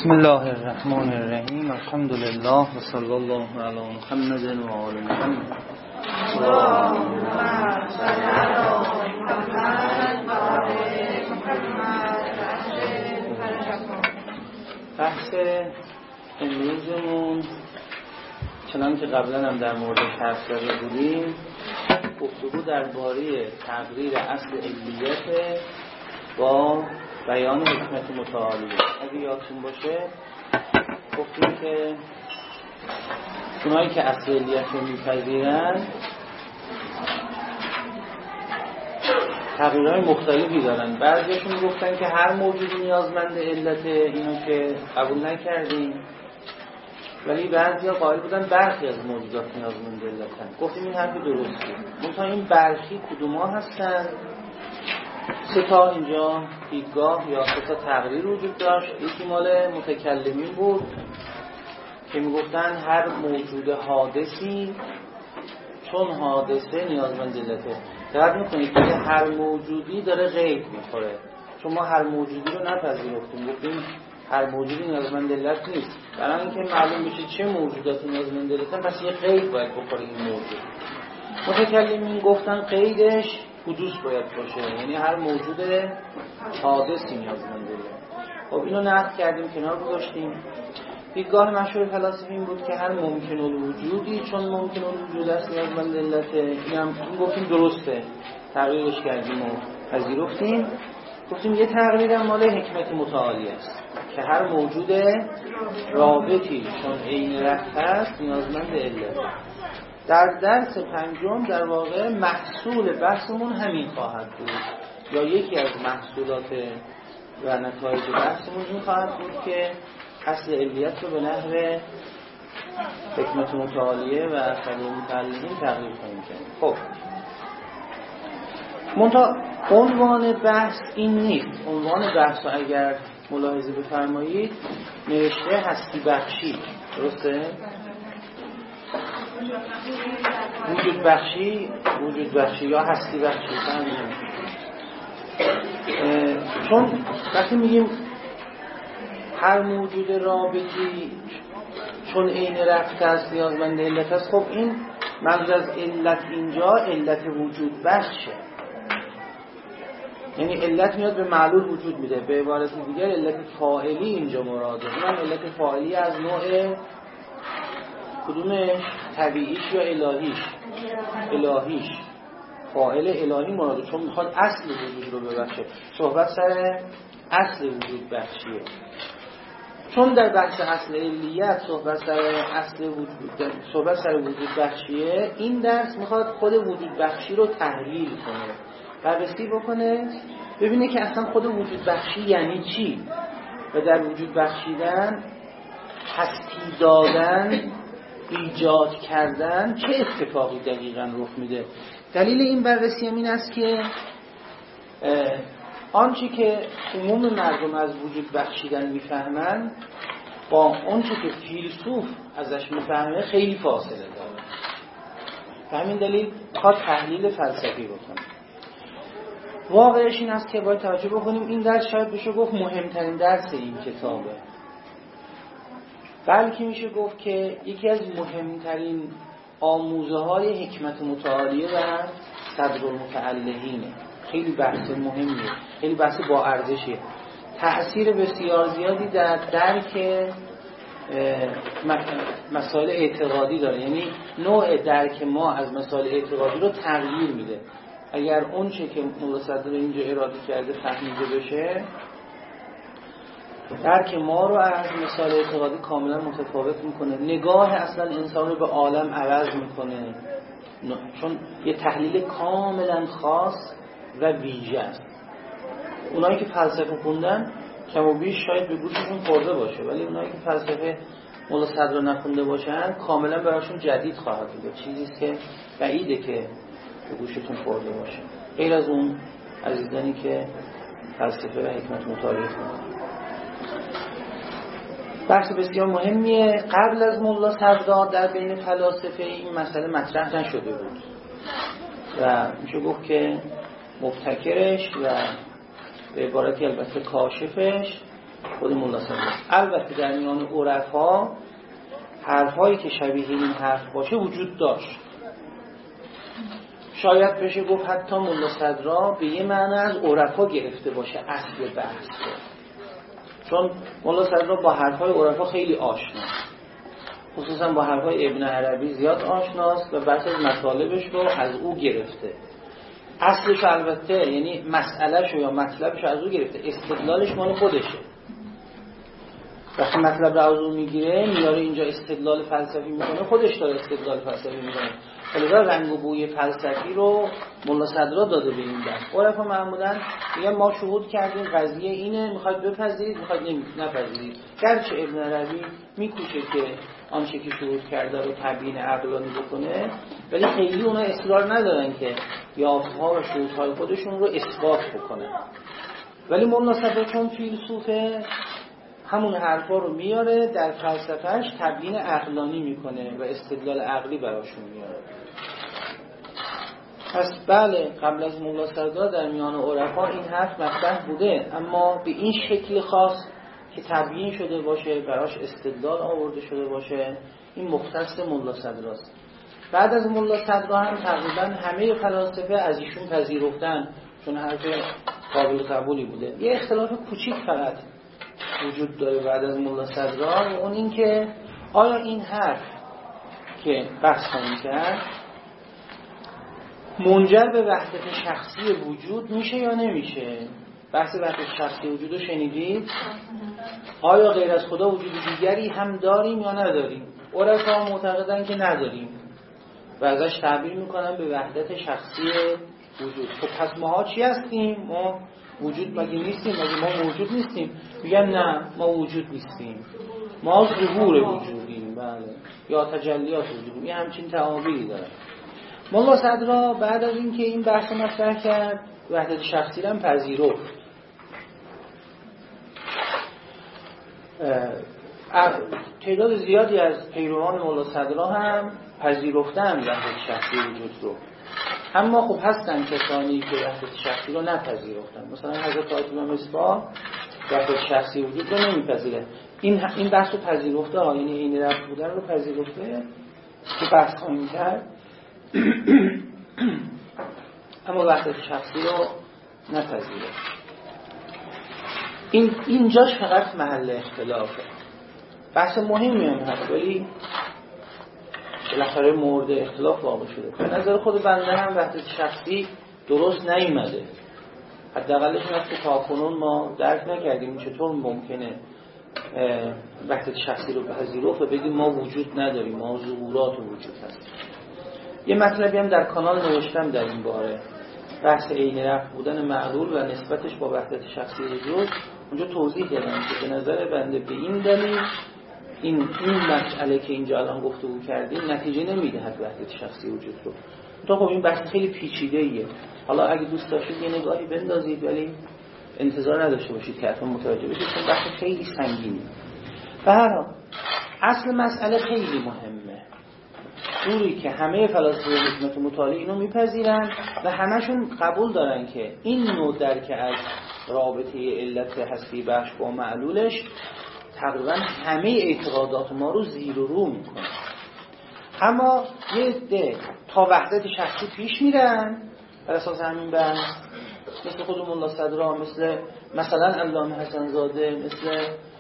بسم الله الرحمن الرحیم. الحمد لله و صلی الله علی محمد و آل محمد. بحث امروزمون چنان که قبلا هم در مورد حرف زده بودیم، گفتگو درباره تقریر اصل علیت با بیان حکمت متعالیه. اگه یادتون باشه گفتیم که اونایی که اصل علیت رو میپذیرن تقریرهای مختلفی دارن. بعضیشون گفتن که هر موجودی نیازمند علت، اینو که قبول نکردیم، ولی بعضیا قائل بودن برخی از موجودات نیازمند علتن. گفتیم این حرف درسته. منتها این برخی کدوما هستن؟ سه تا اینجا دیدگاه یا سه تا تقریر وجود داشت. یکی مال متکلمین بود که میگفتن هر موجود حادثی چون حادثه نیازمند علته. دقت میکنید که هر موجودی داره غیب میخوره، چون ما هر موجودی رو نپذیرفتیم، گفتیم هر موجودی نیازمند علت نیست. برای اینکه معلوم بشه چه موجوداتی نیازمند علتن، پس یه غیب باید بخوره این موجود. متکلمین گفتن قیدش حدوث باید باشه، یعنی هر موجود حادثی نیازمند علت. خب اینو نقد کردیم، کنار گذاشتیم. دیدگاه مشهور فلاسفه این بود که هر ممکن الوجودی چون ممکن الوجود است نیازمند علته. این گفتیم درسته، تغییرش کردیم و پذیرفتیم. گفتیم یه تقریر مال حکمت متعالی است که هر موجود رابطی چون عین رفت است نیازمند علت. در درس پنجم در واقع محصول بحثمون همین خواهد بود، یا یکی از محصولات و نتایج بحثمون این خواهد بود که اصل علیت رو به نحو حکمت متعالیه و اصل متعلقین تغییر کنیم. خب منتها عنوان بحث این نیست. عنوان بحث رو اگر ملاحظه بفرمایید نوشته هستی بخشی، درسته؟ وجود بخشی یا هستی بخشی فهمیدیم. چون وقتی میگیم هر موجود رابطی چون عین رفت است نیازمند علت است، خب این منظور از علت اینجا علت وجود بخشه، یعنی علت میاد به معلول وجود میده. به عبارت دیگر علت فاعلی اینجا مراده. اونم علت فاعلی از نوع کدومش؟ طبیعیش یا الهیش. فاعل الهی مراده، چون میخواد اصل وجود رو ببخشه. صحبت سر اصل وجود بخشیه. چون در بحث اصل علیت صحبت سر وجود بخشیه، این درس میخواد خود وجود بخشی رو تحلیل کنه، بررسی بکنه، ببینه که اصلا خود وجود بخشی یعنی چی و در وجود بخشیدن، هستی دادن، ایجاد کردن چه اتفاقی دقیقاً رخ میده. دلیل این بررسی این است که آنچه که عموم مردم از وجود بخشیدن میفهمن با آنچه که فیلسوف ازش میفهمه خیلی فاصله داره. به همین دلیل خواهد تحلیل فلسفی بکنه. واقعش این است که باید توجه بکنیم این درس شاید بشه گفت مهمترین درس این کتابه، بلکه میشه گفت که یکی از مهمترین آموزه های حکمت متعالیه و صدر المتعلقینه. خیلی بحث مهمیه، خیلی بحث با ارزشیه، تأثیر بسیار زیادی در درک مسائل اعتقادی داره. یعنی نوع درک ما از مسائل اعتقادی رو تغییر میده. اگر اون چه که مولا صدر اینجا اراده کرده فهمیده بشه، درک ما رو از مسائل اعتقادی کاملا متفاوت میکنه. نگاه اصلا انسان رو به عالم عوض میکنه، چون یه تحلیل کاملا خاص و ویژه است. اونایی که فلسفه خوندن کم و بیش شاید به گوششون خورده باشه، ولی اونایی که فلسفه مولا صدر نخونده باشن کاملا براشون جدید خواهد بود، چیزی که بعیده که به گوشتون خورده باشه، غیر از اون عزیزانی که فلسفه و حکمت مطالعه خوندن. بحث بسیار مهمیه. قبل از مولا صدر در بین فلاسفه این مسئله مطرح نشده بود و میشه گفت که مبتکرش و به عبارتی البته کاشفش خود ملا صدراست. البته در میان عرفا حرفایی که شبیه این حرف باشه وجود داشت. شاید بشه گفت حتی ملا صدرا به یه معنی از عرفا گرفته باشه اصل بحث، چون ملا صدرا با حرفای عرفا خیلی آشناست، خصوصا با حرفای ابن عربی زیاد آشناست و بعضی از مطالبش رو از او گرفته. اصلش البته یعنی مسئلهش یا مطلبش از او گرفته، استدلالش مال خودشه. وقتی مطلب رو از او میگیره میاره اینجا استدلال فلسفی میکنه، خودش داره استدلال فلسفی میکنه. حالا رنگ و بوی فلسفی رو ملا صدرا داده به این بحث. عرفا معمولا میگن ما شهود کردیم قضیه اینه، میخواید بپذیرید میخواید نپذیرید. گرچه ابن عربی میکوشه که آنچه که شهود کرده رو تبیین عقلانی بکنه، ولی خیلی اونا اصرار ندارن که یافته‌ها و شهودهای خودشون رو اثبات بکنن. ولی ملا صدرا چون فیلسوفه همون حرفا رو میاره در فلسفهش تبیین عقلانی میکنه و استدلال عقلی براشون میاره. پس بله قبل از ملا صدرا در میان عرفا این حرف مطرح بوده، اما به این شکل خاص که تبیین شده باشه براش استدلال آورده شده باشه این مختص ملا صدراست. بعد از ملا صدرا هم تقریبا همه فلاسفه از ایشون پذیرفتن چون حرف قابل قبولی بوده. یه اختلاف کوچیک فقط وجود داره بعد از ملا صدرا، اون این که آیا این حرف که بحث خواهیم کرد منجر به وحدت شخصی وجود میشه یا نمیشه؟ بحث وحدت شخصی وجود رو شنیدید؟ آیا غیر از خدا وجود دیگری هم داریم یا نداریم؟ عرفا معتقدن که نداریم و ازش تعبیر میکنن به وحدت شخصی وجود. خب پس ماها چی هستیم؟ ما وجود مگه نیستیم؟ مگه ما موجود نیستیم؟ میگن نه ما وجود نیستیم، ما ظهور وجودیم. بله، یا تجلیات وجودیم. یه همچین تعابیری داره. ملا صدرا بعد از اینکه این بحث مطرح کرد وحدت شخصی رو هم پذیرفت. تعداد زیادی از پیروان ملا صدرا هم پذیرفتن وحدت شخصی وجود رو، اما خب هستن کسانی که وحدت شخصی رو نپذیرفتن. مثلا حضرت آیت الله مصباح وحدت شخصی وجود رو نمیپذیره. این بحث رو پذیرفته، یعنی این رفت بودن رو پذیرفته که بحث خواهیم کرد، اما وحدت شخصی رو نپذیره. اینجاش فقط محل اختلافه. بحث مهمی هم هست ولی بالاخره مورد اختلاف واقع شده. به نظر خود بنده هم وحدت شخصی درست نیامده. حداقلش این است که تاکنون ما درک نکردیم چطور ممکنه وحدت شخصی رو پذیرفت و بگیم ما وجود نداریم، ما ظهورات وجود هست. یه مطلبی هم در کانال نوشتم در این باره، بحث عین رفع بودن معلول و نسبتش با وحدت شخصی وجود. اونجا توضیح دادم که به نظر بنده به این دلیل این مسئله که اینجا الان گفتگو کردیم نتیجه نمیدهد وحدت شخصی وجود رو. تو خب این بحث خیلی پیچیده ایه. حالا اگه دوست داشتید یه نگاهی بندازید ولی انتظار نداشته باشید که حتما متوجه بشید، چون بحث خیلی سنگینه. به هر حال اصل مسئله خیلی مهمه، جوری که همه فلاسفه حکمت مطالعه اینو میپذیرن و همشون قبول دارن که این نوع درک از رابطه علت هستی بخش با معلولش تقریبا همه اعتقادات ما رو زیر و رو میکنه. اما یه عده تا وحدت شخصی پیش میرن بر اساس همین بحث، مثل خود ملا صدرا، مثلا علامه حسن زاده، مثل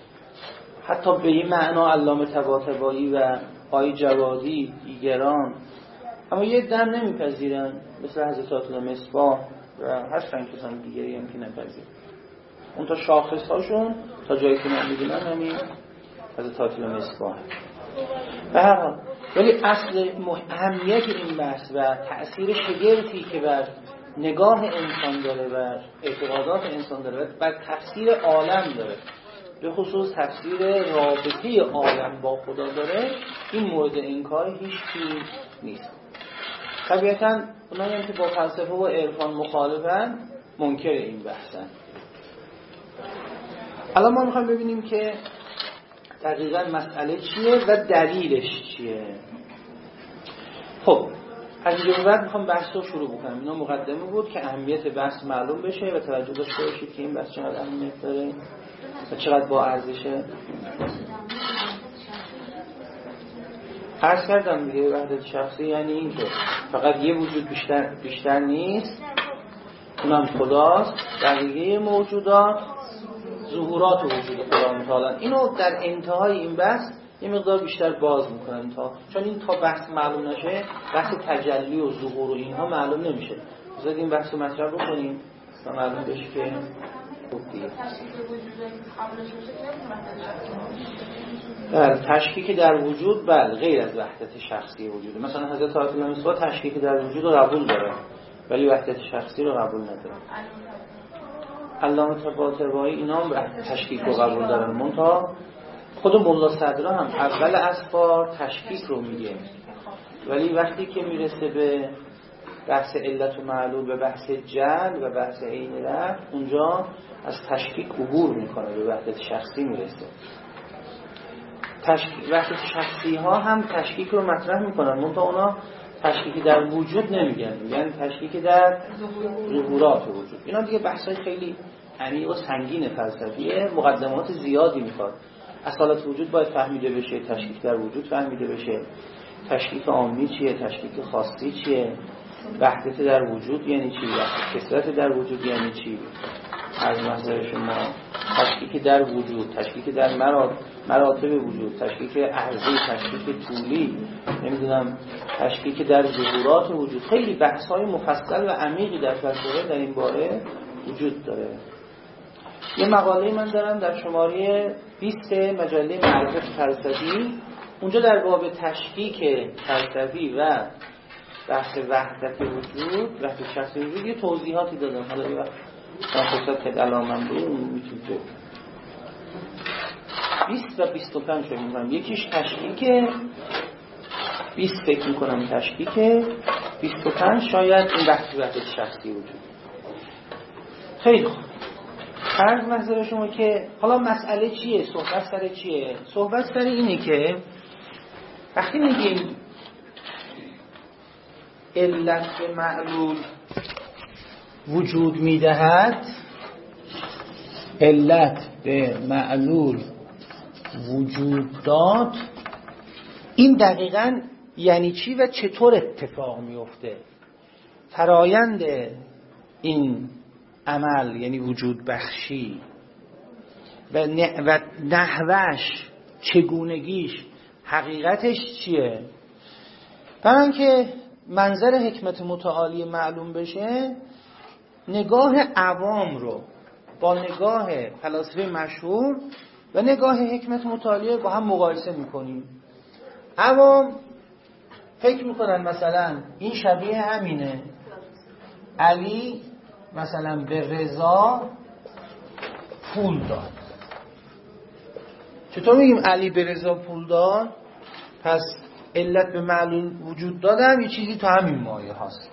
حتی به این معنا علامه طباطبایی و آقای جوادی دیگران. اما یه دم نمیپذیرن مثل حضرت آیت الله مصباح و هستن کسان دیگری هم که نپذیرن. اون تا شاخص هاشون تا جایی که من میدونم همین حضرت آیت الله مصباح. به هر حال ولی اصل اهمیت این بحث و تأثیر شگرفی که بر نگاه انسان داره و اعتقادات انسان داره و بر تفسیر عالم داره، به خصوص تفسیر رابطه عالم با خدا داره، این مورد انکار هیچ چیز نیست. طبیعتاً اونایی که با فلسفه و عرفان مخالفن منکر این بحثن. الان ما میخوایم ببینیم که دقیقاً مسئله چیه و دلیلش چیه. خب از اینجا بعد میخوام بحث رو شروع بکنم. اینا مقدمه بود که اهمیت بحث معلوم بشه و توجه داشته باشید که این بحث چقدر اهمیت داره. و چقدر با ارزشه. عرض کردم دیگه وحدت شخصی یعنی این که فقط یه وجود بیشتر نیست، اونم خداست. بقیه موجودات ظهورات وجود خدا متعالی. اینو در انتهای این بحث یه مقدار بیشتر باز میکنم چون این تا بحث معلوم نشه، بحث تجلی و ظهور و اینها معلوم نمیشه. بذارید این بحث رو مطرح بکنیم تا معلوم بشه که خوب دیگه. تشکیک در وجود بله غیر از وحدت شخصی وجوده. مثلا حضرت آیت الله مصباح تشکیک در وجود رو قبول داره ولی وحدت شخصی رو قبول نداره. علامه طباطبایی اینا هم تشکیک رو قبول دارن. منتها خود ملا صدرا هم اول اسفار تشکیک رو میگه، ولی وقتی که میرسه به بحث علت و معلول، به بحث جل و بحث عین رفع، اونجا از تشکیک عبور میکنه، به وحدت شخصی میرسه. وحدت شخصی ها هم تشکیک رو مطرح میکنن، منتها اونا تشکیک در وجود نمیگن، میگن تشکیک در ظهورات وجود. اینا دیگه بحثای خیلی عمیق و سنگین فلسفیه، مقدمات زیادی میخواد. اصالت وجود باید فهمیده بشه، تشکیک در وجود فهمیده بشه، تشکیک عامی چیه، تشکیک خاصی چیه، وحدت در وجود یعنی چی، کثرت در وجود یعنی چی. از نظر شما تشکیک در وجود، تشکیک در مراتب وجود، تشکیک عرضی، تشکیک طولی، نمیدونم تشکیک در ظهورات وجود، خیلی بحث‌های مفصل و عمیقی در فلسفه در این باره وجود داره. یه مقاله من دارم در شماره 20 مجله معرفت فلسفی، اونجا در باب تشکیک فلسفی و بحث وحدت وجود، وحدت شخصی وجود، یه توضیحاتی دادم. حالا یه وقت فرصت که علامم بود میتونید 20 و 25 فکر میکنم. یکیش تشکیک 20 فکر میکنم تشکیک 25 شاید این بحث وحدت شخصی وجود. خیلی خوب، عرض محضر شما که حالا مسئله چیه؟ صحبت سر چیه؟ صحبت سر اینه که وقتی میگیم علت به معلول وجود میدهد، علت به معلول وجود داد، این دقیقاً یعنی چی و چطور اتفاق میفته؟ فرایند این عمل یعنی وجود بخشی و نحوش، چگونگیش، حقیقتش چیه؟ برای اینکه منظر حکمت متعالی معلوم بشه، نگاه عوام رو با نگاه فلاسفه مشهور و نگاه حکمت متعالی با هم مقایسه میکنیم. عوام فکر میکنن مثلا این شبیه همینه، علی مثلا به رضا پول داد. چطور میگیم علی به رضا پول داد؟ پس علت به معلول وجود دادن یه چیزی تو همین مایه هست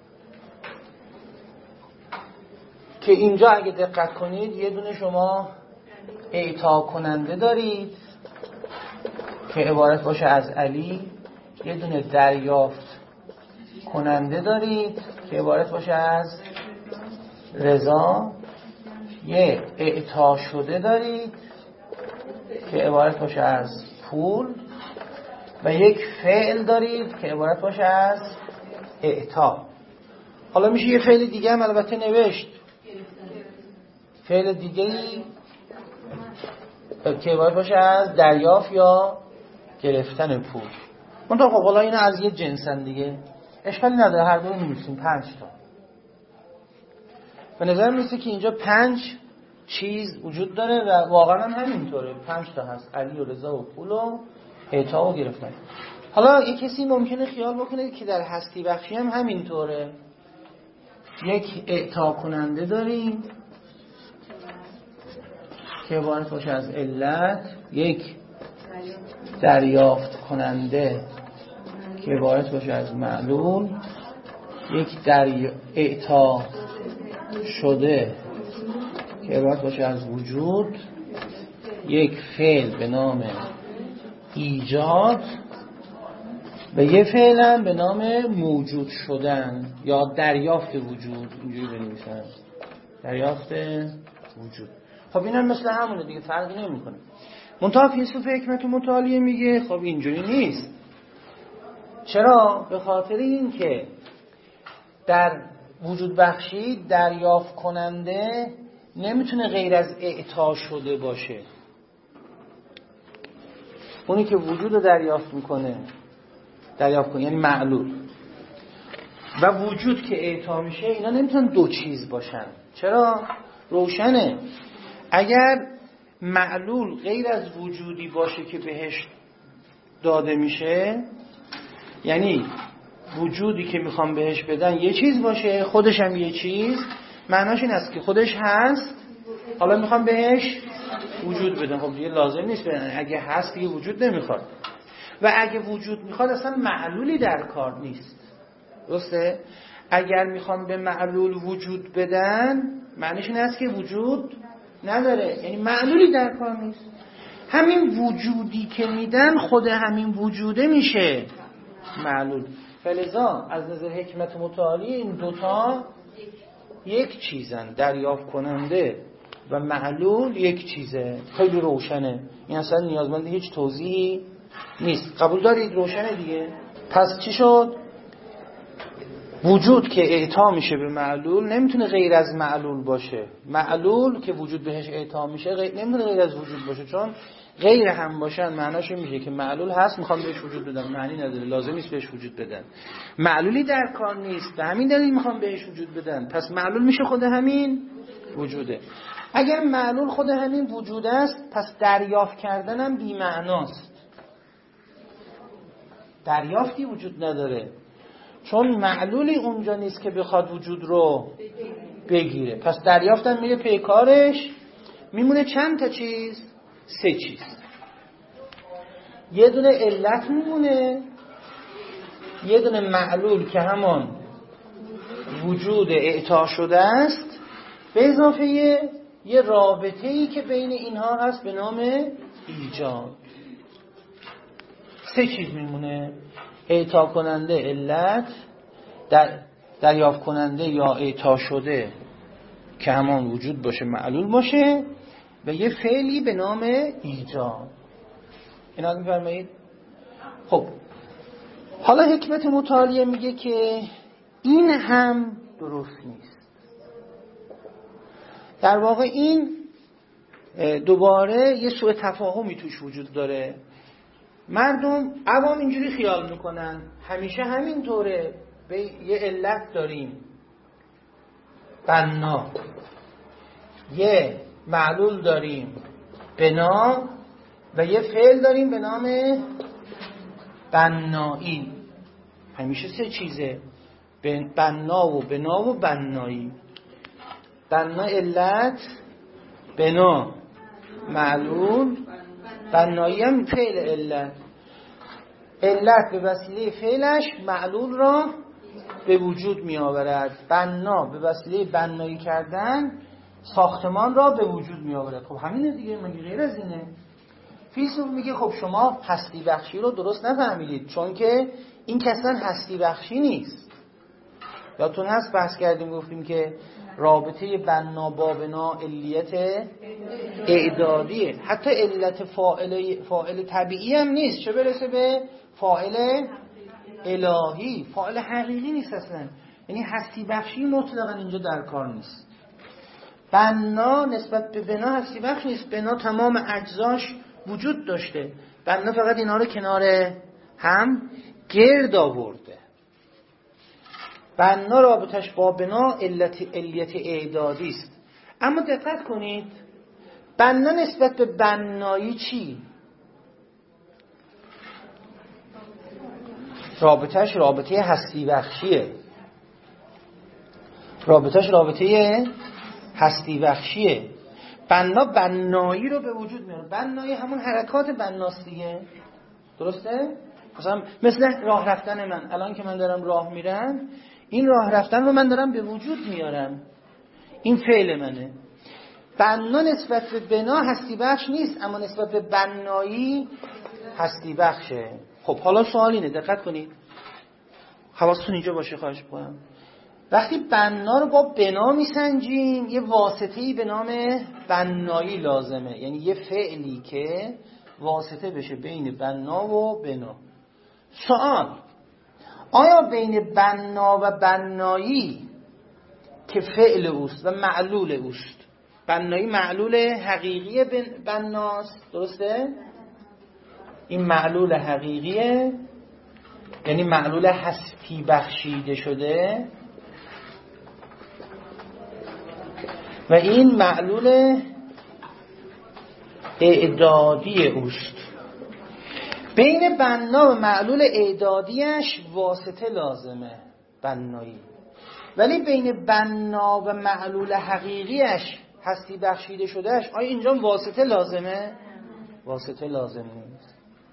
که اینجا اگه دقت کنید یه دونه شما اعطا کننده دارید که عبارت باشه از علی، یه دونه دریافت کننده دارید که عبارت باشه از رضا، یه اعطا شده دارید که عبارت باشه از پول و یک فعل دارید که عبارت باشه از اعطا. حالا میشه یه فعل دیگه هم البته نوشت، فعل دیگه‌ای که عبارت باشه از دریافت یا گرفتن پول. منطقه خب حالا اینا از یه جنسن دیگه، اشکالی نداره، هر دو رو می‌نویسیم 5 تا. به نظر میسه که اینجا 5 چیز وجود داره و واقعا هم همینطوره، 5 تا هست، علی و رضا و پول و اعطا و گرفتن. حالا یک کسی ممکنه خیال بکنه که در هستی بخشی هم همینطوره، یک اعطا کننده داریم که عبارت باشه از علت، یک دریافت کننده که عبارت باشه از معلول، یک اعطا شده که عبارت باشه از وجود، یک فعل به نام ایجاد و یک فعل هم به نام موجود شدن یا دریافت وجود. اینجوری بنویسن، دریافت وجود. خب اینم مثل همونه دیگه، فرقی نمیکنه. منتها فیلسوف حکمت متعالیه میگه خب اینجوری نیست. چرا؟ به خاطر این که در وجود بخشی دریافت کننده نمیتونه غیر از اعطا شده باشه. اونی که وجود رو دریافت کنه یعنی معلول، و وجود که اعطا میشه، اینا نمیتونن دو چیز باشن. چرا؟ روشنه. اگر معلول غیر از وجودی باشه که بهش داده میشه، یعنی وجودی که میخوام بهش بدن یه چیز باشه، خودش هم یه چیز، معناش این است که خودش هست، حالا میخوام بهش وجود بدم. خب دیگه لازم نیست بدن، اگه هست دیگه وجود نمیخواد. و اگه وجود میخواد اصلا معلولی در کار نیست. درسته؟ اگر میخوام به معلول وجود بدن، معنیش این است که وجود نداره، یعنی معلولی در کار نیست. همین وجودی که میدن خود همین وجوده میشه معلول. فلذا از نظر حکمت متعالی این دوتا یک چیزن، دریافت کننده و معلول یک چیزه. خیلی روشنه، این اصلا نیازمند هیچ توضیحی نیست. قبول دارید؟ روشنه دیگه. پس چی شد؟ وجود که اعطا میشه به معلول نمیتونه غیر از معلول باشه. معلول که وجود بهش اعطا میشه نمیتونه غیر از وجود باشه، چون غیر هم باشن معناش میشه که معلول هست میخوام بهش وجود بدم، معنی نداره، لازم نیست بهش وجود بدن. معلولی در کار نیست، به همین دلیل میخوام بهش وجود بدن. پس معلول میشه خود همین وجوده. اگر معلول خود همین وجود است، پس دریافت کردنم بی معناست. دریافتی وجود نداره، چون معلولی اونجا نیست که بخواد وجود رو بگیره. پس دریافتم میره پیکارش، میمونه چند تا چیز؟ 3 چیز. یه دونه علت میمونه، یه دونه معلول که همان وجود اعطا شده است، به اضافه یه رابطه‌ای که بین اینها هست به نام ایجاد. 3 چیز میمونه: اعطا کننده علت، دریافت کننده یا اعطا شده که همان وجود باشه، معلول باشه، و یه فعلی به نام ایجاد. اینا رو می‌فرمایید؟ خب حالا حکمت متعالیه میگه که این هم درست نیست. در واقع این دوباره یه سوء تفاهمی توش وجود داره. مردم عوام اینجوری خیال میکنن همیشه همینطوره، به یه علت داریم بنا، یه معلول داریم بنا، و یه فعل داریم به نام بنایی. همیشه 3 چیزه: بنا و بنا و بنایی. بنا علت، بنا معلول، بنایی هم فعل علت. علت به وسیله فعلش معلول را به وجود می آورد. بنا به وسیله بنایی کردن ساختمان را به وجود می آورد. خب همینه دیگه، مگه غیر از اینه؟ فیلسوف میگه خب شما هستی بخشی رو درست نفهمیدید، چون که این که اصلا هستی بخشی نیست. یادتون هست بحث کردیم، گفتیم که رابطه بنا با بنا علیت اعدادیه. حتی علت فاعل طبیعی هم نیست، چه برسه به فاعل الهی. فاعل حقیقی نیست اصلا. یعنی هستی بخشی مطلقا اینجا در کار نیست. بنا نسبت به بنا هستی بخش نیست. بنا تمام اجزاش وجود داشته، بنا فقط اینا رو کنار هم گرد آورده. بنا رابطش با بنا علیت اعدادی است. اما دقت کنید، بنا نسبت به بنایی چی؟ رابطش رابطه هستی بخشیه. رابطش رابطه هستی بخشیه. بنا بنایی رو به وجود میاره. بنایی همون حرکات بناست دیگه، درسته؟ مثل راه رفتن من. الان که من دارم راه میرم، این راه رفتن رو من دارم به وجود میارم، این فعل منه. بنا نسبت به بنا هستی بخش نیست، اما نسبت به بنایی هستی بخشه. خب حالا سوال اینه، دقت کنید، حواستون اینجا باشه، خواهش می‌کنم. وقتی بنا رو با بنا میسنجیم یه واسطه‌ای به نام بنایی لازمه، یعنی یه فعلی که واسطه بشه بین بنا و بنا. سوال: آیا بین بنا و بنایی که فعل اوست و معلول اوست، بنایی معلول حقیقی بناست، درسته؟ این معلول حقیقیه، یعنی معلول هستی بخشیده شده، و این معلول اعدادی اوست. بین بنا و معلول اعدادیش واسطه لازمه، بنایی، ولی بین بنا و معلول حقیقیش هستی بخشیده شدهش آیا اینجا واسطه لازمه؟ واسطه لازم نیست.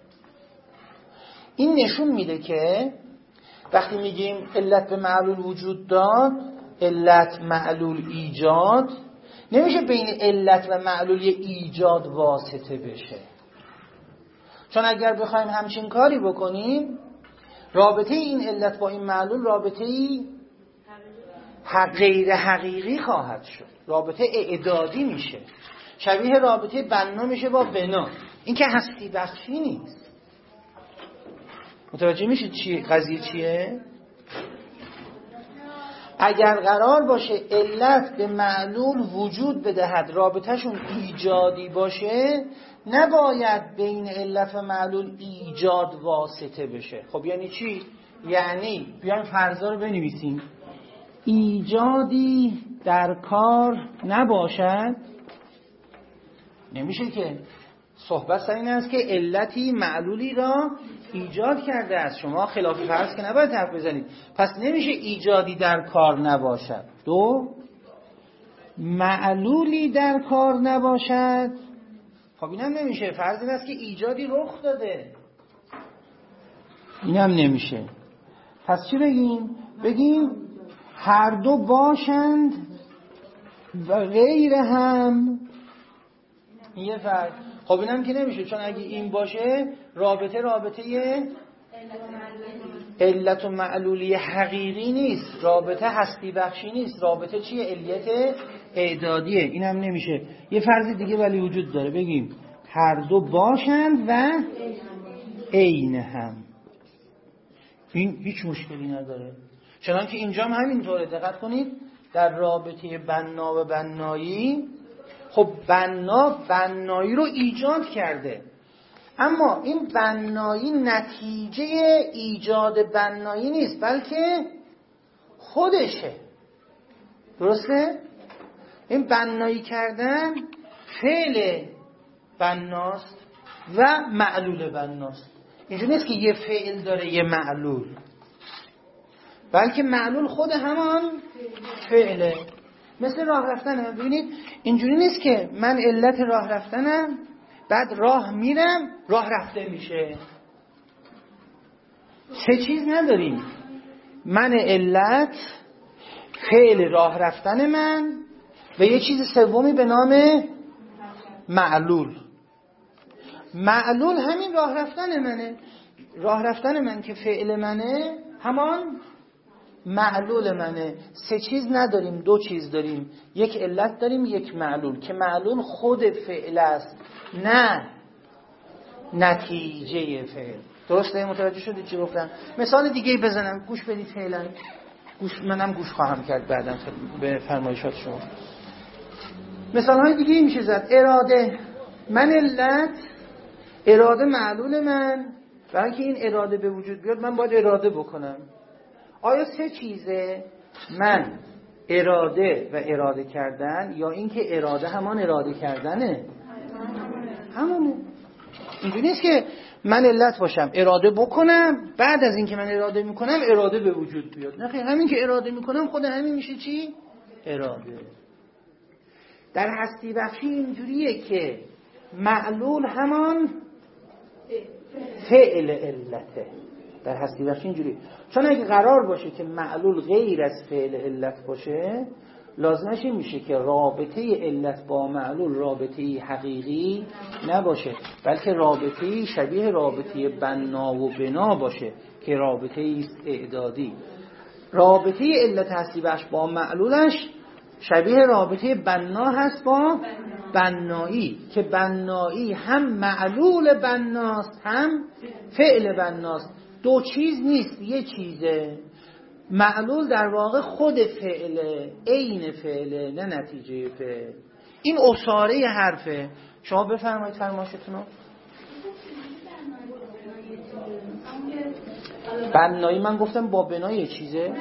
این نشون میده که وقتی میگیم علت به معلول وجود داد، علت معلول ایجاد، نمیشه بین علت و معلول ایجاد واسطه بشه، چون اگر بخوایم همچین کاری بکنیم رابطه این علت با این معلول رابطه غیر حقیقی خواهد شد، رابطه اعدادی میشه، شبیه رابطه بنا میشه با بنا، این که هستی بخشی نیست. متوجه میشه قضیه چیه؟ اگر قرار باشه علت به معلول وجود بدهد، رابطهشون ایجادی باشه، نباید بین علت و معلول ایجاد واسطه بشه. خب یعنی چی؟ یعنی بیایم فرضا رو بنویسیم: ایجادی در کار نباشد، نمیشه که. صحبت سر این است که علتی معلولی را ایجاد کرده است، شما خلاف فرض که نباید حرف بزنید. پس نمیشه ایجادی در کار نباشد. دو، معلولی در کار نباشد. خب این هم نمیشه، فرض این است که ایجادی رخ داده، این هم نمیشه. پس چی بگیم؟ بگیم هر دو باشند و غیر هم. یه فرق. خب اینم که نمیشه، چون اگه این باشه رابطه علت و معلولی حقیقی نیست، رابطه هستی بخشی نیست، رابطه چیه؟ علت اعدادیه. اینم نمیشه. یه فرض دیگه ولی وجود داره، بگیم هر دو باشند و عین هم. این هیچ مشکلی نداره، چنانکه اینجا هم همینطوره. دقت کنید در رابطه بنا و بنایی، خب بنا بنایی رو ایجاد کرده، اما این بنایی نتیجه ایجاد بنایی نیست، بلکه خودشه. درسته؟ این بنایی کردن فعل بناست و معلول بناست. اینجوری نیست که یه فعل داره یه معلول، بلکه معلول خود همان فعله. مثل راه رفتنه. ببینید اینجوری نیست که من علت راه رفتنم، بعد راه میرم راه رفته میشه. سه چیز نداریم: من علت، فعل راه رفتن من، و یه چیز سومی به نام معلول. معلول همین راه رفتن منه، راه رفتن من که فعل منه همان معلول منه. سه چیز نداریم، دو چیز داریم: یک علت داریم، یک معلول، که معلول خود فعل است نه نتیجه فعل. درسته؟ متوجه شدید چی گفتم؟ مثال دیگه بزنم، گوش بدید فعلا. منم گوش خواهم کرد بعداً به فرمایشات شما. مثال های دیگه میشه زد: اراده، من علت، اراده معلول من. برای اینکه این اراده به وجود بیاد من باید اراده بکنم. آیا سه چیزه؟ من، اراده و اراده کردن، یا اینکه اراده همان اراده کردنه؟ همونه. اینجوری نیست که من علت باشم اراده بکنم، بعد از اینکه من اراده میکنم اراده به وجود بیاد. نه خیر، همین که اراده میکنم خود همین میشه چی؟ اراده. در هستی بخشی اینجوریه که معلول همان فعل علته. در هستی بخشی اینجوری، چون اگه قرار باشه که معلول غیر از فعل علت باشه، لازمش این میشه که رابطه علت با معلول رابطه حقیقی نباشه، بلکه رابطه شبیه رابطه بنا و بنا باشه که رابطه است اعدادی. رابطه علت هستی بخش با معلولش شبیه رابطه بنا هست با بنایی، که بنایی هم معلول بناست هم فعل بناست. دو چیز نیست، یه چیزه. معلول در واقع خود فعله، عین فعله، نه نتیجه فعل. این اصاره حرفه. شما بفرمایید فرمایشتون رو. بنایی من گفتم با بنای یه چیزه.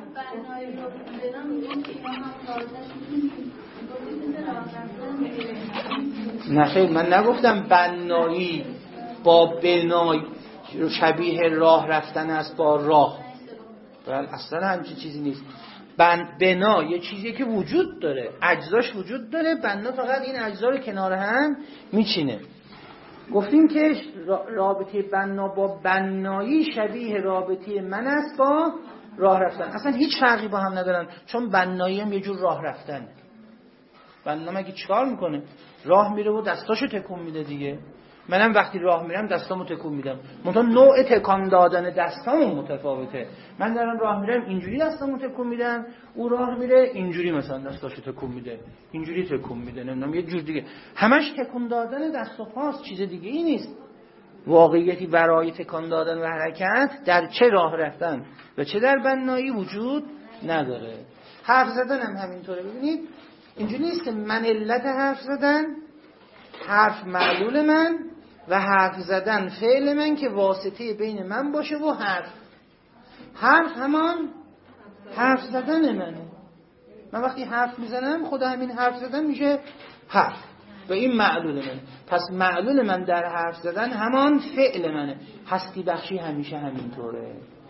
نه خیر، من نگفتم بنایی با بنای شبیه راه رفتن است با راه. اصلا همچین چیزی نیست. بنا یه چیزی که وجود داره، اجزاش وجود داره، بنا فقط این اجزا رو کنار هم میچینه. گفتیم که رابطه بنا با بنایی شبیه رابطه من است با راه رفتن. اصلا هیچ فرقی با هم ندارن، چون بنایی هم یه جور راه رفتنه. بنا مگه چیکار میکنه؟ راه میره و دستاشو تکون میده دیگه. منم وقتی راه میرم دستامو تکون میدم، منتها نوع تکان دادن دستامون متفاوته. من دارم راه میرم اینجوری دستامو تکون میدم، او راه میره اینجوری مثلا دستاشو تکون میده، اینجوری تکون میده، نمیدونم یه جور دیگه. همش تکون دادن دست و پاست، چیز دیگه ای نیست. واقعیتی برای تکان دادن و حرکت در چه راه رفتن و چه در بنایی وجود نداره. حرف زدن هم همینطوره. ببینید اینجوری نیست که من علت حرف زدن، حرف معلول من و حرف زدن فعل من که واسطه بین من باشه و حرف همان حرف زدن منه. من وقتی حرف میزنم خود همین حرف زدن میشه حرف و این معلول منه. پس معلول من در حرف زدن همان فعل منه. هستی بخشی همیشه همینطوره.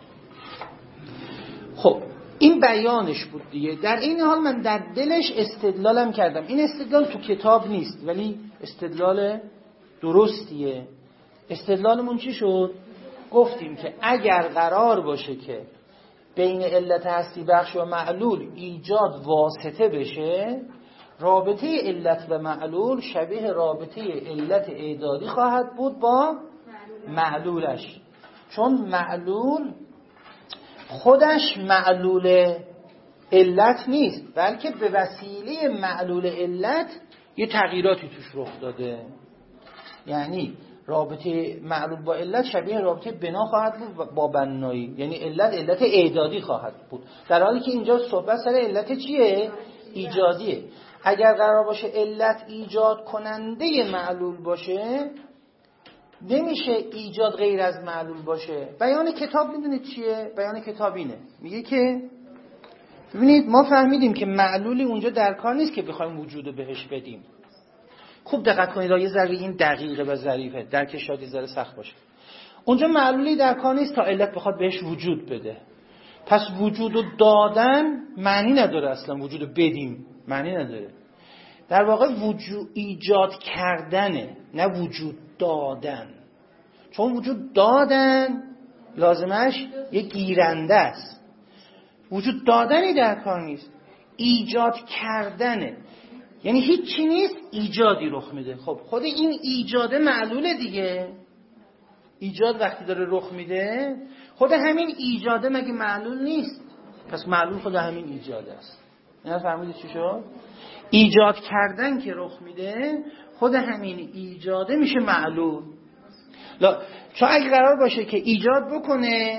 خب این بیانش بود دیگه. در این حال من در دلش استدلالم کردم. این استدلال تو کتاب نیست ولی استدلال درستیه. استدلالمون چی شد؟ گفتیم که اگر قرار باشه که بین علت هستی بخش و معلول ایجاد واسطه بشه، رابطه علت و معلول شبیه رابطه علت اعدادی خواهد بود با معلولش. چون معلول خودش معلول علت نیست، بلکه به وسیله معلول علت یه تغییراتی توش رخ داده. یعنی رابطه معلول با علت شبیه رابطه بنا خواهد بود با بنایی، یعنی علت اعدادی خواهد بود، در حالی که اینجا صحبت سر علت چیه؟ ایجادیه. اگر قرار باشه علت ایجاد کننده معلول باشه، نمیشه ایجاد غیر از معلول باشه. بیان کتاب میدونید چیه؟ بیان کتاب اینه، میگه که ببینید ما فهمیدیم که معلولی اونجا در کار نیست که بخوایم وجودو بهش بدیم. خوب دقت کنید، یه ذره این دقیقه و ظریفه، درکش شاید یه ذره سخت باشه. اونجا معلولی در کار نیست تا علت بخواد بهش وجود بده. پس وجودو دادن معنی نداره، اصلا وجودو بدیم معنی نداره. در واقع وجود ایجاد کردنه، نه وجود دادن. چون وجود دادن لازمش یه گیرنده است. وجود دادنی در کار نیست، ایجاد کردنه. یعنی هیچی نیست، ایجادی رخ میده. خب خود این ایجاده معلوله دیگه. ایجاد وقتی داره رخ میده، خود همین ایجاده مگه معلول نیست؟ پس معلول خود همین ایجاده است. اینا فهمیدید چی شد؟ ایجاد کردن که رخ میده، خود همین ایجاده میشه معلول. چون اگه قرار باشه که ایجاد بکنه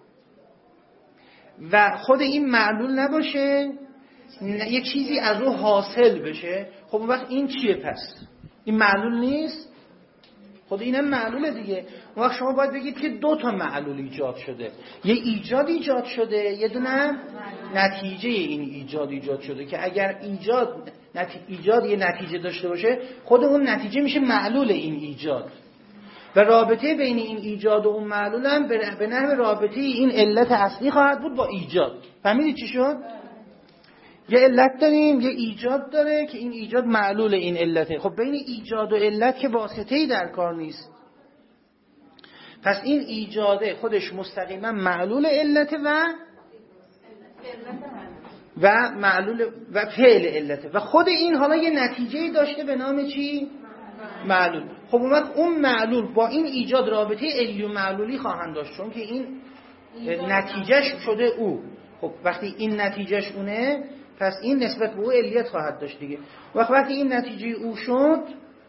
و خود این معلول نباشه، یه چیزی از او حاصل بشه، خب اون وقت این چیه پس؟ این معلول نیست؟ خود اینم معلوله دیگه. اون وقت شما باید بگید که دو تا معلول ایجاد شده. یه ایجاد شده، یه دونه نتیجه این ایجاد شده، که اگر ایجاد یه نتیجه داشته باشه، خود اون نتیجه میشه معلول این ایجاد. و رابطه بین این ایجاد و اون معلول هم به نحو رابطه این علت اصلی خواهد بود با ایجاد. فهمیدید چی شد؟ یه علت داریم، یه ایجاد داره که این ایجاد معلول این علته. خب بین ایجاد و علت که واسطه‌ای در کار نیست. پس این ایجاده خودش مستقیما معلول علته و معلول و فعل علته و خود این حالا یه نتیجه‌ای داشته به نام چی؟ معلول. خب اون معلول با این ایجاد رابطه علی و معلولی خواهند داشت، چون که این نتیجهش شده او. خب وقتی این نتیجهش اونه، پس این نسبت به او علیت خواهد داشت دیگه. وقتی این نتیجه او شد،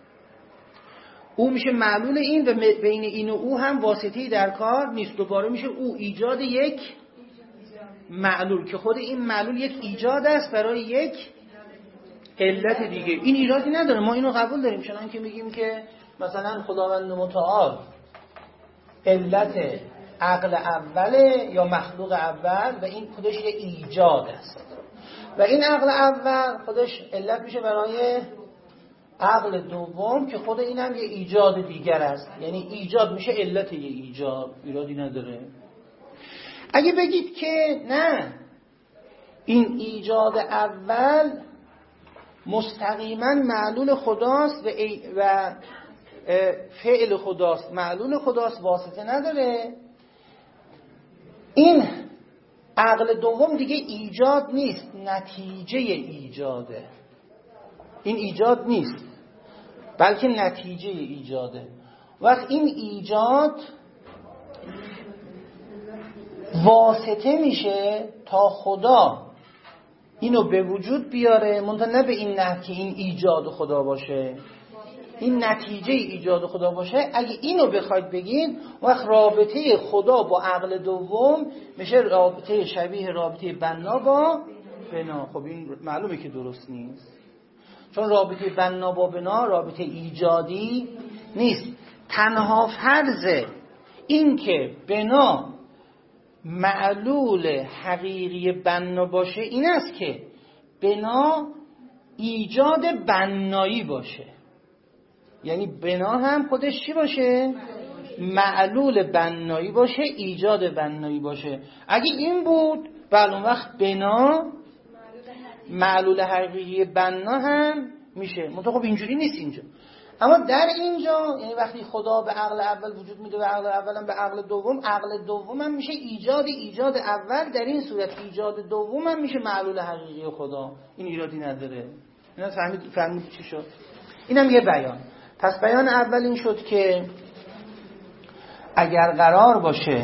او میشه معلول این و بین این و او هم واسطه‌ای در کار نیست. دوباره میشه او ایجاد یک معلول که خود این معلول یک ایجاد است برای یک علت دیگه. این ایرادی نداره، ما اینو قبول داریم. چنان که میگیم که مثلا خداوند متعال علت عقل اوله یا مخلوق اول و این خودش یه ایجاد است و این عقل اول خودش علت میشه برای عقل دوم که خود این هم یه ایجاد دیگر است. یعنی ایجاد میشه علت یه ایجاد، ایرادی نداره. اگه بگید که نه، این ایجاد اول مستقیما معلول خداست و فعل خداست، معلول خداست، واسطه نداره، این عقل دوم دیگه ایجاد نیست، نتیجه ایجاده. این ایجاد نیست بلکه نتیجه ایجاده. وقت این ایجاد واسطه میشه تا خدا اینو به وجود بیاره، منتها نه به این نحو که این ایجاد خدا باشه، این نتیجه ایجاد خدا باشه. اگه اینو بخواید بگین، وقت رابطه خدا با عقل دوم میشه رابطه شبیه رابطه بنا با بنا. خب این معلومه که درست نیست، چون رابطه بنا با بنا رابطه ایجادی نیست. تنها فرض این که بنا معلول حقیقی بنا باشه این است که بنا ایجاد بنایی باشه. یعنی بنا هم خودش چی باشه؟ معلول بنایی باشه، ایجاد بنایی باشه. اگه این بود بله اون وقت بنا معلول حقیقی بنا هم میشه. منطقه خب اینجوری نیست اینجا. اما در اینجا یعنی وقتی خدا به عقل اول وجود میده و عقل اول هم به عقل دوم، عقل دوم هم میشه ایجاد اول. در این صورت ایجاد دوم هم میشه معلول حقیقی خدا. این ایرادی نداره. اینا فهمید چی شد؟ اینم یه بیان. پس بیان اول این شد که اگر قرار باشه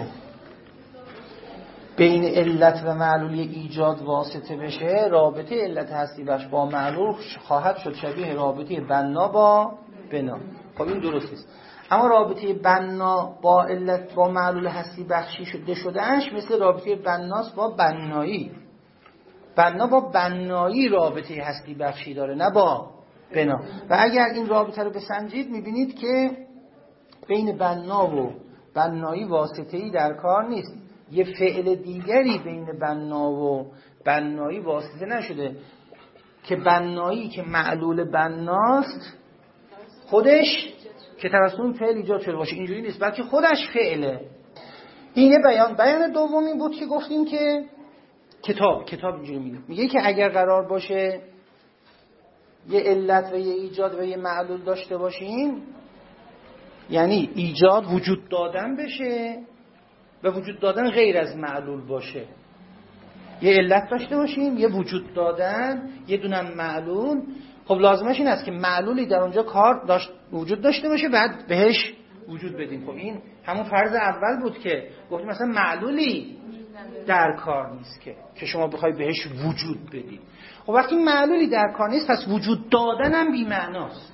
بین علت و معلول ایجاد واسطه بشه، رابطه علت هستی بخش با معلول خواهد شد شبیه رابطه بنا با بنا. خب این درست است. اما رابطه بنا با علت با معلول هستی بخشی شدهش مثل رابطه بناست با بنایی. بنا با بنایی رابطه هستی بخشی داره، نه با بنا. و اگر این رابطه رو بسنجید میبینید که بین بنا و بنایی واسطه‌ای در کار نیست. یه فعل دیگری بین بنا و بنایی واسطه نشده که بنایی که معلول بناست خودش که توسط اون فعل ایجاد شده باشه. اینجوری نیست، بلکه خودش فعله. اینه بیان دومی بود که گفتیم که کتاب اینجوری میگه که اگر قرار باشه یه علت و یه ایجاد و یه معلول داشته باشیم، یعنی ایجاد وجود دادن بشه و وجود دادن غیر از معلول باشه. یه علت داشته باشیم، یه وجود دادن، یه دونم معلول. خب لازمش این است که معلولی در اونجا وجود داشته باشه بعد بهش وجود بدیم. خب این همون فرض اول بود که گفتیم مثلا معلولی در کار نیست که شما بخوای بهش وجود بدید. خب وقتی معلولی در کار نیست پس وجود دادن هم بی‌معناست.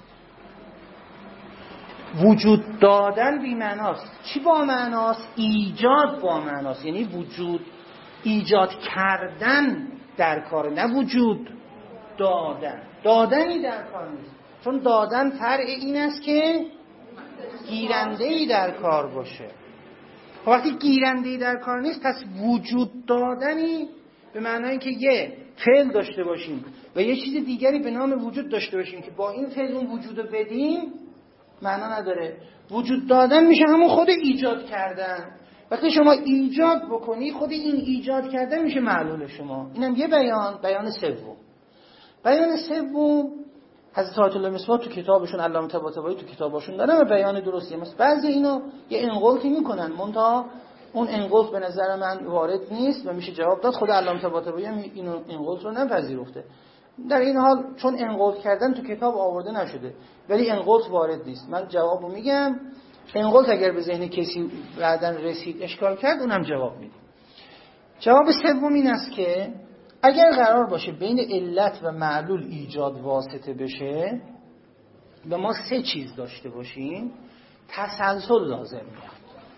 وجود دادن بی‌معناست. چی با معناست؟ ایجاد با معناست. یعنی وجود ایجاد کردن در کار، نه وجود دادنی در کار نیست. چون دادن فرع این است که گیرنده‌ای در کار باشه. وقتی گیرنده‌ای در کار نیست پس وجود دادنی به معنای که یه فعل داشته باشیم و یه چیز دیگری به نام وجود داشته باشیم که با این فعل اون وجود رو بدیم معنا نداره. وجود دادن میشه همون خود ایجاد کردن. وقتی شما ایجاد بکنی خود این ایجاد کردن میشه معلول شما. اینم یه بیان سوم. بیان سوم حضرت آیت الله مصباح تو کتابشون علامه طباطبایی تو کتابشون دارن و بیان درستیه. مثلا بعضی اینو یه انقلتی میکنن منتها اون انقلت به نظر من وارد نیست و میشه جواب داد. خود علامه طباطبایی هم اینو انقلت رو نپذیرفته. در این حال چون انقلت کردن تو کتاب آورده نشده ولی انقلت وارد نیست. من جوابو میگم. انقلت اگر به ذهن کسی بعدن رسید اشکال کرد اونم جواب میدیم. جواب سوم این است که اگر قرار باشه بین علت و معلول ایجاد واسطه بشه و ما 3 چیز داشته باشیم، تسلسل لازم میاد.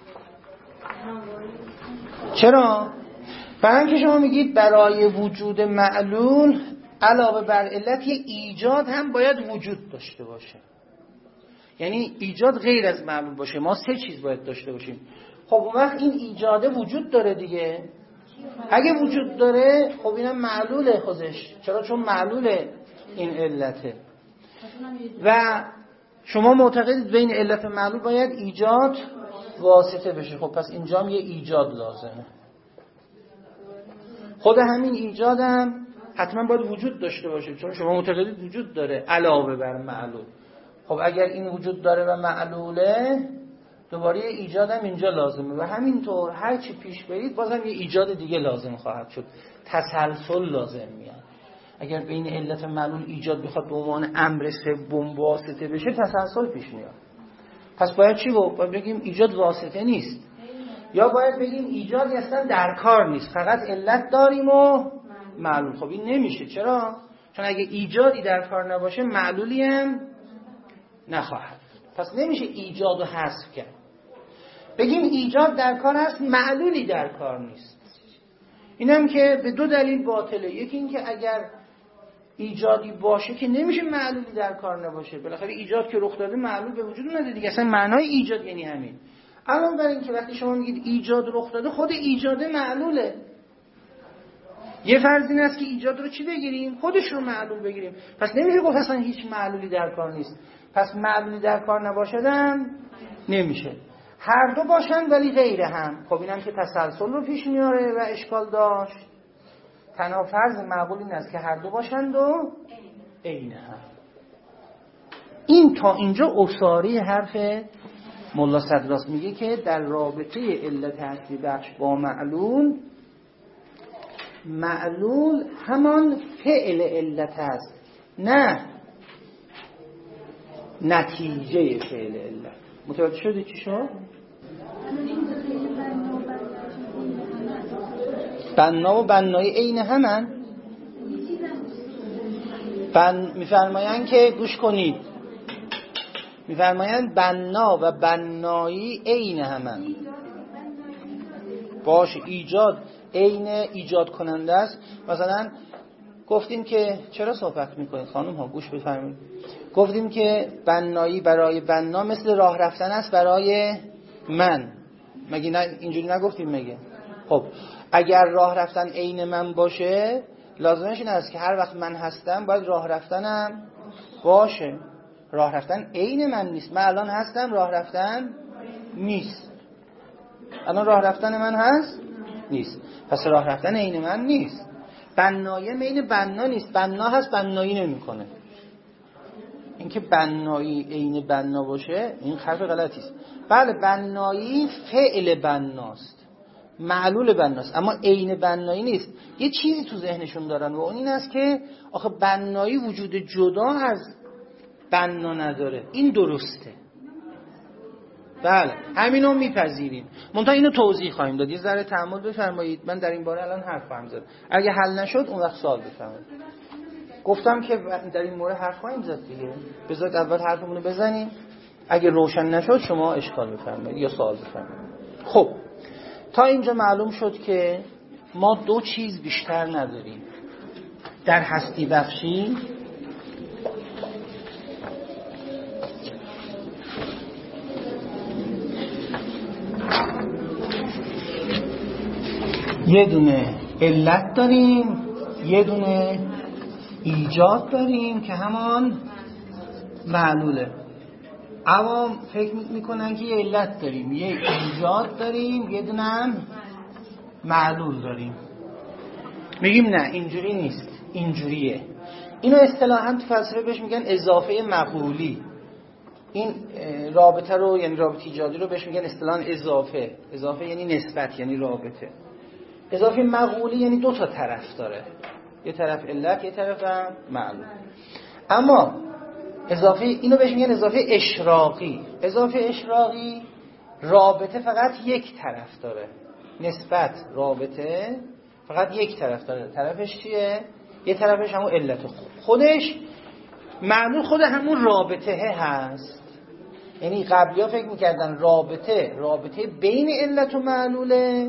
چرا؟ برای اینکه شما میگید برای وجود معلول علاوه بر علت یه ایجاد هم باید وجود داشته باشه. یعنی ایجاد غیر از معلول باشه، ما 3 چیز باید داشته باشیم. خب اون وقت این ایجاده وجود داره دیگه. اگه وجود داره خب اینم معلوله خودش. چرا؟ چون معلوله این علته. و شما معتقدید بین علت و معلول باید ایجاد واسطه بشه. خب پس اینجا هم یه ایجاد لازمه. خود همین ایجادم حتما باید وجود داشته باشه، چون شما معتقدید وجود داره علاوه بر معلول. خب اگر این وجود داره و معلوله، دوباره ایجادم اینجا لازمه و همینطور هر چی پیش برید بازم یه ایجاد دیگه لازم خواهد شد. تسلسل لازم میاد. اگر بین علت و معلول ایجاد بخواد به عنوان امر سوم واسطه بشه، تسلسل پیش میاد. پس باید چی باید بگیم؟ ایجاد واسطه نیست، یا باید بگیم ایجادی اصلا در کار نیست، فقط علت داریم و معلول. خب این نمیشه. چرا؟ چون اگه ایجادی در کار نباشه معلولی هم نخواهد. پس نمیشه ایجاد و حذف کرد. بگیم ایجاد در کار هست، معلولی در کار نیست. اینم که به 2 دلیل باطله. یکی این که اگر ایجادی باشه که نمیشه معلولی در کار نباشه. بالاخره ایجاد که رخ داده معلول به وجود اومده دیگه. اصلا معنای ایجاد یعنی همین. اما برای اینکه وقتی شما میگید ایجاد رخ داده، خود ایجاد معلوله. یه فرض این است که ایجاد رو چی بگیریم؟ خودش رو معلول بگیریم. پس نمیشه گفت اصلا هیچ معلولی در کار نیست. پس معلولی در کار نباشدم نمیشه. هر دو باشن ولی غیر هم. خب اینم که تسلسل رو پیش میاره و اشکال داشت. تنها فرض معقول این است که هر دو باشند و عین هم. این تا اینجا اساری حرف ملا صدراست. میگه که در رابطه علت اصلی بخش با معلول، معلول همان فعل علت است، نه نتیجه فعل علت. متوجه شدی چی شد؟ بنا و بنایی عین همن. میفرمایند که گوش کنید، میفرمایند بنا و بنایی عین همن. باشه، ایجاد عین ایجاد کننده است. مثلا گفتیم که چرا صحبت میکنید خانم ها؟ گوش بفرمایید. گفتیم که بنایی برای بنا مثل راه رفتن است برای من. مگه نه اینجوری نگفتیم مگه؟ خب اگر راه رفتن عین من باشه، لازمش این است که هر وقت من هستم باید راه رفتنم باشه. راه رفتن عین من نیست. من الان هستم، راه رفتن نیست. الان راه رفتن من هست؟ نیست. پس راه رفتن عین من نیست. بنایی عین بنا نیست. بنا هست، بنایی نمیکنه. اینکه بنایی عین بنا باشه این حرف غلطی است. بله، بنایی فعل بناست، معلول بناست، اما عین بنایی نیست. یه چیزی تو ذهنشون دارن و اون این است که آخه بنایی وجود جدا از بنا نداره. این درسته. بله، همینو میپذیریم. منتها اینو توضیح خواهیم داد. یه ذره تأمل بفرمایید. من در این باره الان حرف خواهم زد. اگه حل نشد اون وقت سوال بفرمایید. گفتم که در این مورد حرف خواهیم زد دیگه. بذارید اول حرفمون رو بزنیم. اگه روشن نشد شما اشکال بفرمایید یا سوال بفرمایید. خب تا اینجا معلوم شد که ما 2 چیز بیشتر نداریم در هستی بخشی. یه دونه علت داریم، یه دونه ایجاد داریم که همان معلوله. عوام فکر میکنن که یه علت داریم، یه ایجاد داریم، یه دونه هم معلول داریم. میگیم نه، اینجوری نیست، اینجوریه. اینو اصطلاحاً تو فلسفه بهش میگن اضافه مقولی. این رابطه رو، یعنی رابطه ایجادی رو بهش میگن اصطلاحاً اضافه. اضافه یعنی نسبت، یعنی رابطه. اضافه مقولی یعنی 2 تا طرف داره، یه طرف علت، یه طرف هم معلول. اما اضافه، اینو بهش میگن اضافه اشراقی. اضافه اشراقی رابطه فقط یک طرف داره، نسبت رابطه فقط یک طرف داره. طرفش چیه؟ یه طرفش همون علت خودش. معلول خود همون رابطه هست. یعنی قبلیا فکر میکردن رابطه بین علت و معلوله.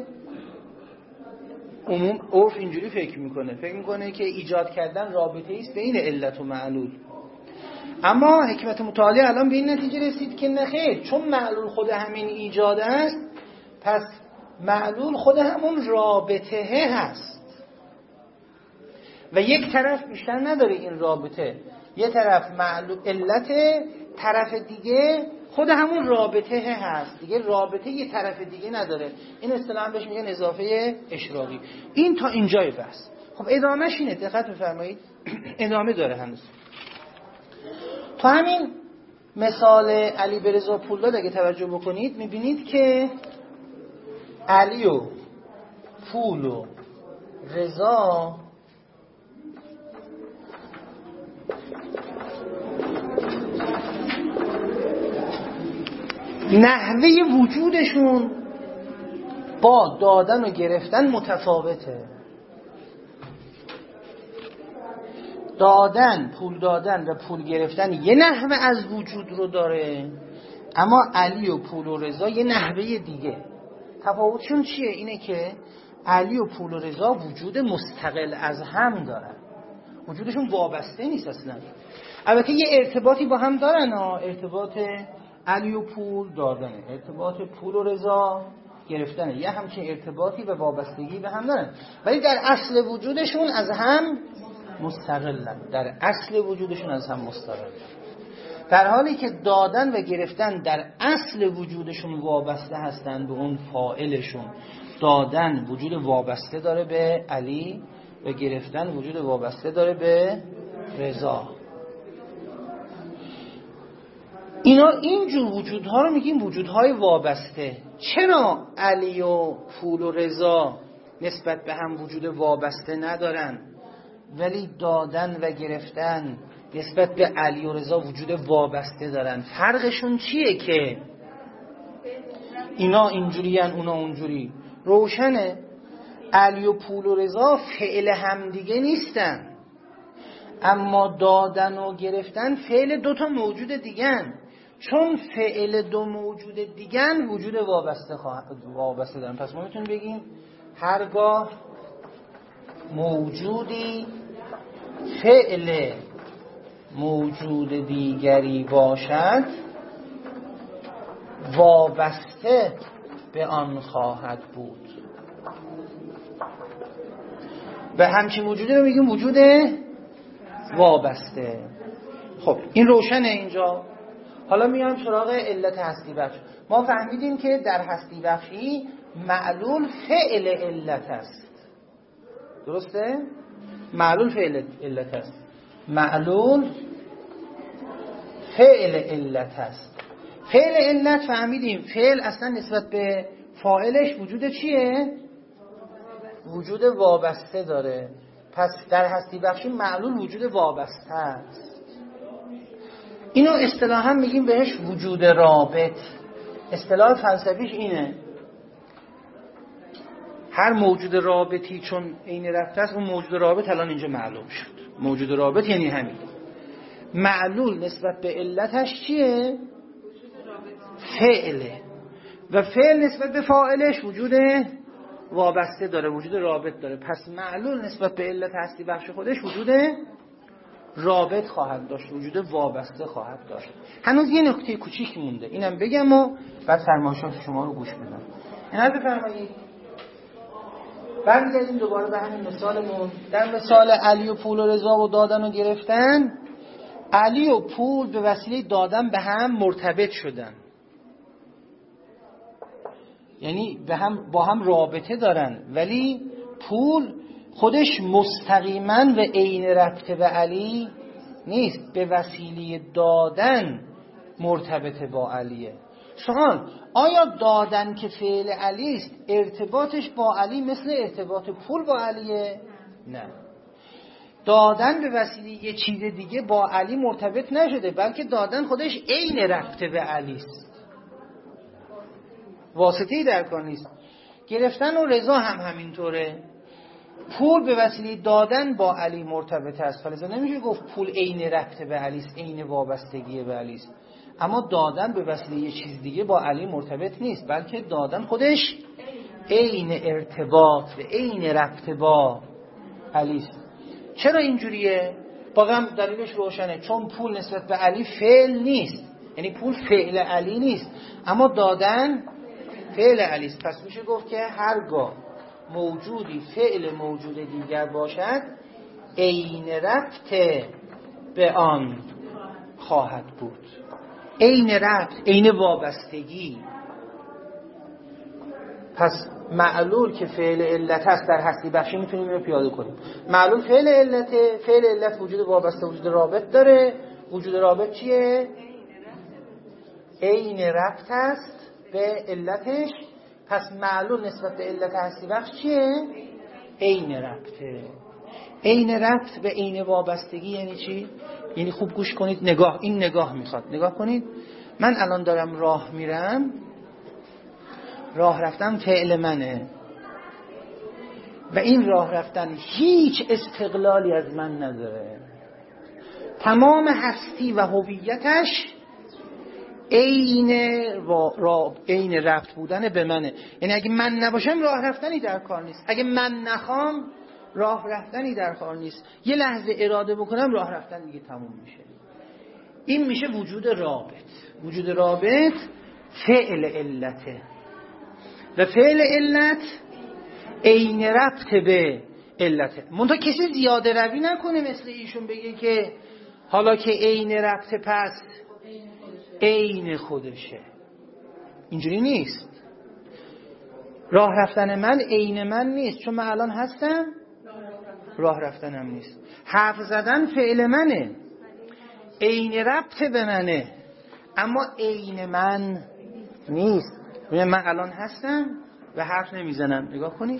عموم عرف اینجوری فکر میکنه که ایجاد کردن رابطه است بین علت و معلول. اما حکمت متعالی الان به این نتیجه رسید که نه خیر، چون معلول خود همین ایجاد است، پس معلول خود همون رابطه هست و یک طرف بیشتر نداره. این رابطه یه طرف معلول علت، طرف دیگه خود همون رابطه هست دیگه. رابطه یه طرف دیگه نداره. این اصطلاحاً بهش میگن اضافه اشراقی. این تا اینجای بحث. خب ادامهش اینه، دقت بفرمایید. ادامه داره هنوز. تو همین مثال علی به رضا پولداد اگه توجه بکنید میبینید که علی و پول و رضا نحوه وجودشون با دادن و گرفتن متفاوته. پول دادن و پول گرفتن یه نحوه از وجود رو داره، اما علی و پول و رضا یه نحوه دیگه. تفاوتشون چیه؟ اینه که علی و پول و رضا وجود مستقل از هم دارن، وجودشون وابسته نیست اصلا. البته یه ارتباطی با هم دارن، ارتباط علی و پول دادنه، ارتباط پول و رضا گرفتنه، یه همچین ارتباطی و وابستگی به هم دارن، ولی در اصل وجودشون از هم مستقلن. در حالی که دادن و گرفتن در اصل وجودشون وابسته هستن به اون فاعلشون. دادن وجود وابسته داره به علی و گرفتن وجود وابسته داره به رضا. اینجور وجودها رو میگیم وجودهای وابسته. چرا علی و پول و رضا نسبت به هم وجود وابسته ندارن، ولی دادن و گرفتن نسبت به علی و رضا وجود وابسته دارن؟ فرقشون چیه که اینا اینجوریان اونا اونجوری؟ روشنه. علی و پول و رضا فعل همدیگه نیستن، اما دادن و گرفتن فعل دوتا موجود دیگن. چون فعل دو موجود دیگن وجود وابسته دارن. پس ما میتونیم بگیم هرگاه موجودی فعل موجود دیگری باشد وابسته به آن خواهد بود. به همچین موجودی رو میگیم وجود وابسته. خب این روشنه اینجا. حالا میایم سراغ علت هستی بخش. ما فهمیدیم که در هستی بخشی معلول فعل علت است. درسته؟ معلول فعل علت است. معلول فعل علت است. فعل علت فهمیدیم فعل اصلا نسبت به فاعلش وجود چیه؟ وجود وابسته داره. پس در هستی بخشی معلول وجود وابسته است. اینو اصطلاحاً میگیم بهش وجود رابط. اصطلاح فلسفیش اینه. هر موجود رابطی چون عین رفته است، اون موجود رابط الان اینجا معلوم شد. موجود رابط یعنی همین. معلول نسبت به علتش چیه؟ فعله. و فعل نسبت به فاعلش وجود وابسته داره، وجود رابط داره. پس معلول نسبت به علت هستی بخش خودش وجود رابط خواهد داشت، وجود وابسته خواهد داشت. هنوز یه نکته کوچیک مونده، اینم بگم و بعد فرمایشات شما رو گوش بدم. اینا بفرمایید. برمیگردیم دوباره به همین مثالمون. در مثال علی و پول و رضا و دادن و گرفتن، علی و پول به وسیله دادن به هم مرتبط شدن، یعنی با هم رابطه دارن، ولی پول خودش مستقیما و عین ربطه به علی نیست، به وسیله دادن مرتبط با علیه. سوال: آیا دادن که فعل علی است ارتباطش با علی مثل ارتباط پول با علیه؟ نه. دادن به وسیله یه چیز دیگه با علی مرتبط نشده، بلکه دادن خودش عین ربطه به علی است، واسطه‌ای در کار نیست. گرفتن و رضا هم همینطوره. پول به وسیله دادن با علی مرتبط است، فلذا نمیشه گفت پول عین ربط به علی است، عین وابستگی به علی است. اما دادن به وسیله یه چیز دیگه با علی مرتبط نیست، بلکه دادن خودش عین ارتباط و عین ربط با علی است. چرا اینجوریه؟ بازم دلیلش روشنه، چون پول نسبت به علی فعل نیست، یعنی پول فعل علی نیست، اما دادن فعل علی است. پس میشه گفت که هرگاه موجودی فعل موجود دیگر باشد عین ربط به آن خواهد بود. عین ربط، عین وابستگی. پس معلول که فعل علت هست در هستی بخشی میتونیم اینو پیاده کنیم. معلول فعل علته، فعل علت وجود وابسته، وجود رابط داره. وجود رابط چیه؟ عین ربط هست به علتش. پس معلول نسبت به علت هستی بخش چیه؟ عین ربطه. عین ربط به عین وابستگی یعنی چی؟ یعنی خوب گوش کنید، این نگاه میخواد. نگاه کنید، من الان دارم راه میرم، راه رفتن فعل منه و این راه رفتن هیچ استقلالی از من نداره. تمام هستی و هویتش عین ربط بودن به منه. یعنی اگه من نباشم راه رفتنی در کار نیست، اگه من نخوام راه رفتنی در کار نیست. یه لحظه اراده بکنم راه رفتن دیگه تموم میشه. این میشه وجود رابط. وجود رابط فعل علته و فعل علت عین ربط به علته. منتها کسی زیاده روی نکنه مثل ایشون بگه که حالا که عین ربط پس عین خودشه. اینجوری نیست. راه رفتن من عین من نیست، چون من الان هستم، راه رفتنم نیست. حرف زدن فعل منه، عین ربط به منه، اما عین من نیست. من الان هستم و حرف نمیزنم. نگاه کنید،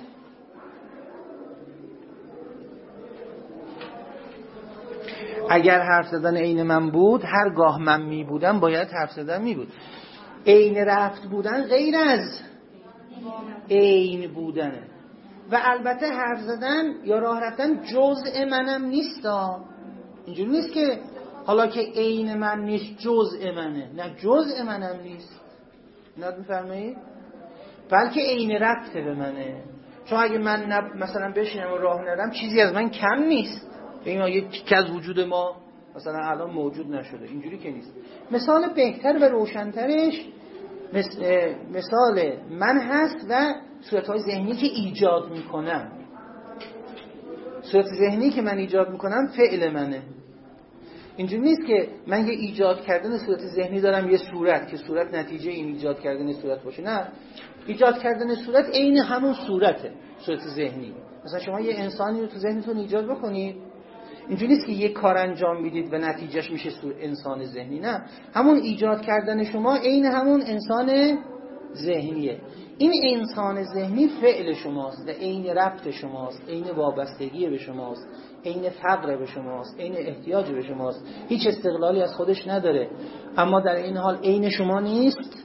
اگر حرف زدن عین من بود، هرگاه من می بودم باید حرف زدن می بود. عین ربط بودن غیر از عین بودنه. و البته حرف زدن یا راه رفتن جزء منم نیست. اینجوری نیست که حالا که عین من نیست جزء منه. نه، جزء منم نیست. نه، میفرمایید؟ بلکه عین ربط به منه. چون اگه من مثلا بشینم و راه نرم چیزی از من کم نیست. این یکی از وجود ما مثلا الان موجود نشده. اینجوری که نیست. مثال بهتر و روشن‌ترش مثال من هست و صورت‌های ذهنی که ایجاد میکنم. صورت ذهنی که من ایجاد میکنم فعل منه. اینجوری نیست که من یه ایجاد کردن صورت ذهنی دارم، یه صورت که صورت نتیجه این ایجاد کردن صورت باشه. نه، ایجاد کردن صورت عین همون صورته. صورت ذهنی، مثلا شما یه انسانی رو تو ذهنتون ایجاد بکنید، اینجوری نیست که یه کار انجام میدید و نتیجهش میشه انسان ذهنی. نه، همون ایجاد کردن شما عین همون انسان ذهنیه. این انسان ذهنی فعل شماست و عین ربط شماست، عین وابستگی به شماست، عین فقر به شماست، عین احتیاج به شماست. هیچ استقلالی از خودش نداره، اما در این حال عین شما نیست،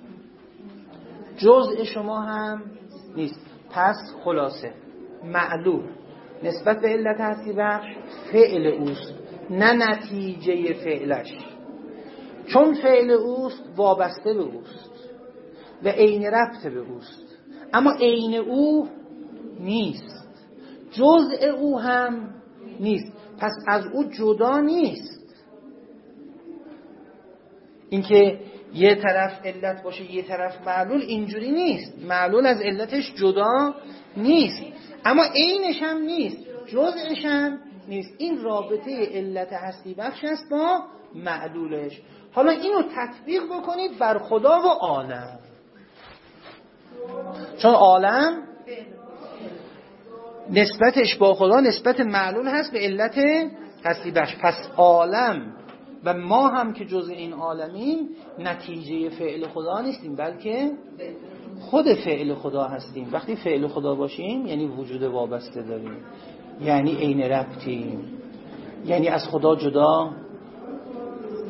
جزء شما هم نیست. پس خلاصه معلول نسبت به علت هستی بخش فعل اوست، نه نتیجه فعلش. چون فعل اوست وابسته به اوست و عین ربط به اوست، اما عین او نیست، جزء او هم نیست. پس از او جدا نیست. اینکه یه طرف علت باشه یه طرف معلول، اینجوری نیست. معلول از علتش جدا نیست، اما عینش هم نیست، جزءش هم نیست. این رابطه علت هستی بخش است با معلولش. حالا اینو تطبیق بکنید بر خدا و عالم، چون عالم نسبتش با خدا نسبت معلول هست به علت هستی بخش. پس عالم و ما هم که جزء این عالمیم نتیجه فعل خدا نیستیم، بلکه خود فعل خدا هستیم. وقتی فعل خدا باشیم یعنی وجود وابسته داریم، یعنی عین ربطیم، یعنی از خدا جدا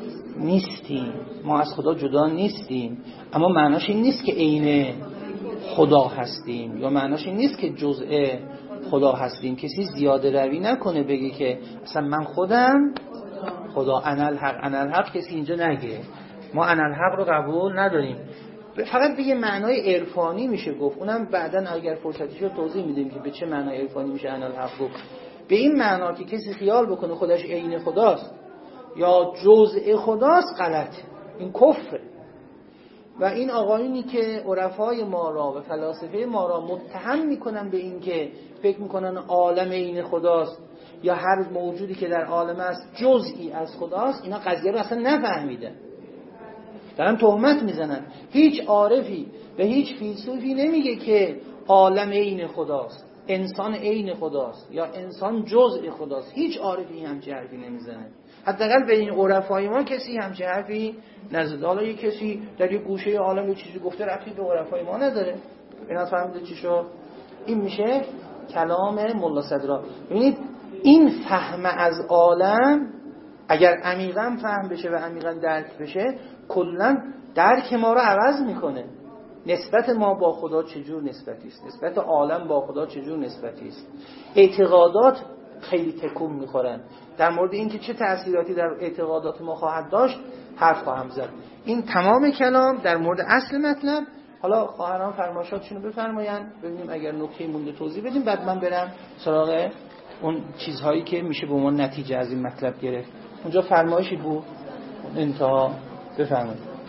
نیستیم. ما از خدا جدا نیستیم، اما معناش این نیست که عین خدا هستیم، یا معناش این نیست که جزء خدا هستیم. کسی زیاده روی نکنه بگه که اصلا من خودم خدا، انالحق کسی اینجا نگه. ما انالحق رو قبول نداریم. فقط به یه معنای عرفانی میشه گفت، اونم بعداً اگر فرصتی شد توضیح میدیم که به چه معنای عرفانی میشه انالحق گفت. به این معنا که کسی خیال بکنه خودش عین خداست یا جزء خداست غلطه، این کفره. و این آقایونی که عرفای ما را و فلاسفه ما را متهم میکنن به این که فکر میکنن عالم عین خداست یا هر موجودی که در عالم است جزئی از خداست، اینا قضیه رو اصلا نفهمیدن، دارن تهمت میزنن. هیچ عارفی و هیچ فیلسوفی نمیگه که عالم عین خداست، انسان عین خداست یا انسان جزء خداست. هیچ عارفی همچین حرفی نمیزنه. حداقل به این عرفای ما کسی همچین حرفی نزده. حالا یک کسی در یک گوشه عالم یه چیزی گفته ربطی به عرفای ما نداره. اینا فهمیده چی شد؟ این میشه کلام ملا صدرا. ببینید این فهم از عالم اگر عمیقاً فهم بشه و عمیقاً درک بشه، کلاً درک ما رو عوض میکنه. نسبت ما با خدا چجور نسبتی است، نسبت عالم با خدا چجور نسبتی است. اعتقادات خیلی تکون میخورن. در مورد اینکه چه تأثیراتی در اعتقادات ما خواهد داشت حرف خواهم زد. این تمام کلام در مورد اصل مطلب. حالا خواهران فرمایشاتشون رو بفرمایند، ببینیم اگر نکته مونده توضیح بدیم، بعد من برم سراغ اون چیزهایی که میشه به عنوان نتیجه از این مطلب گرفت. اونجا فرمایشی بود انتها بفرمایید.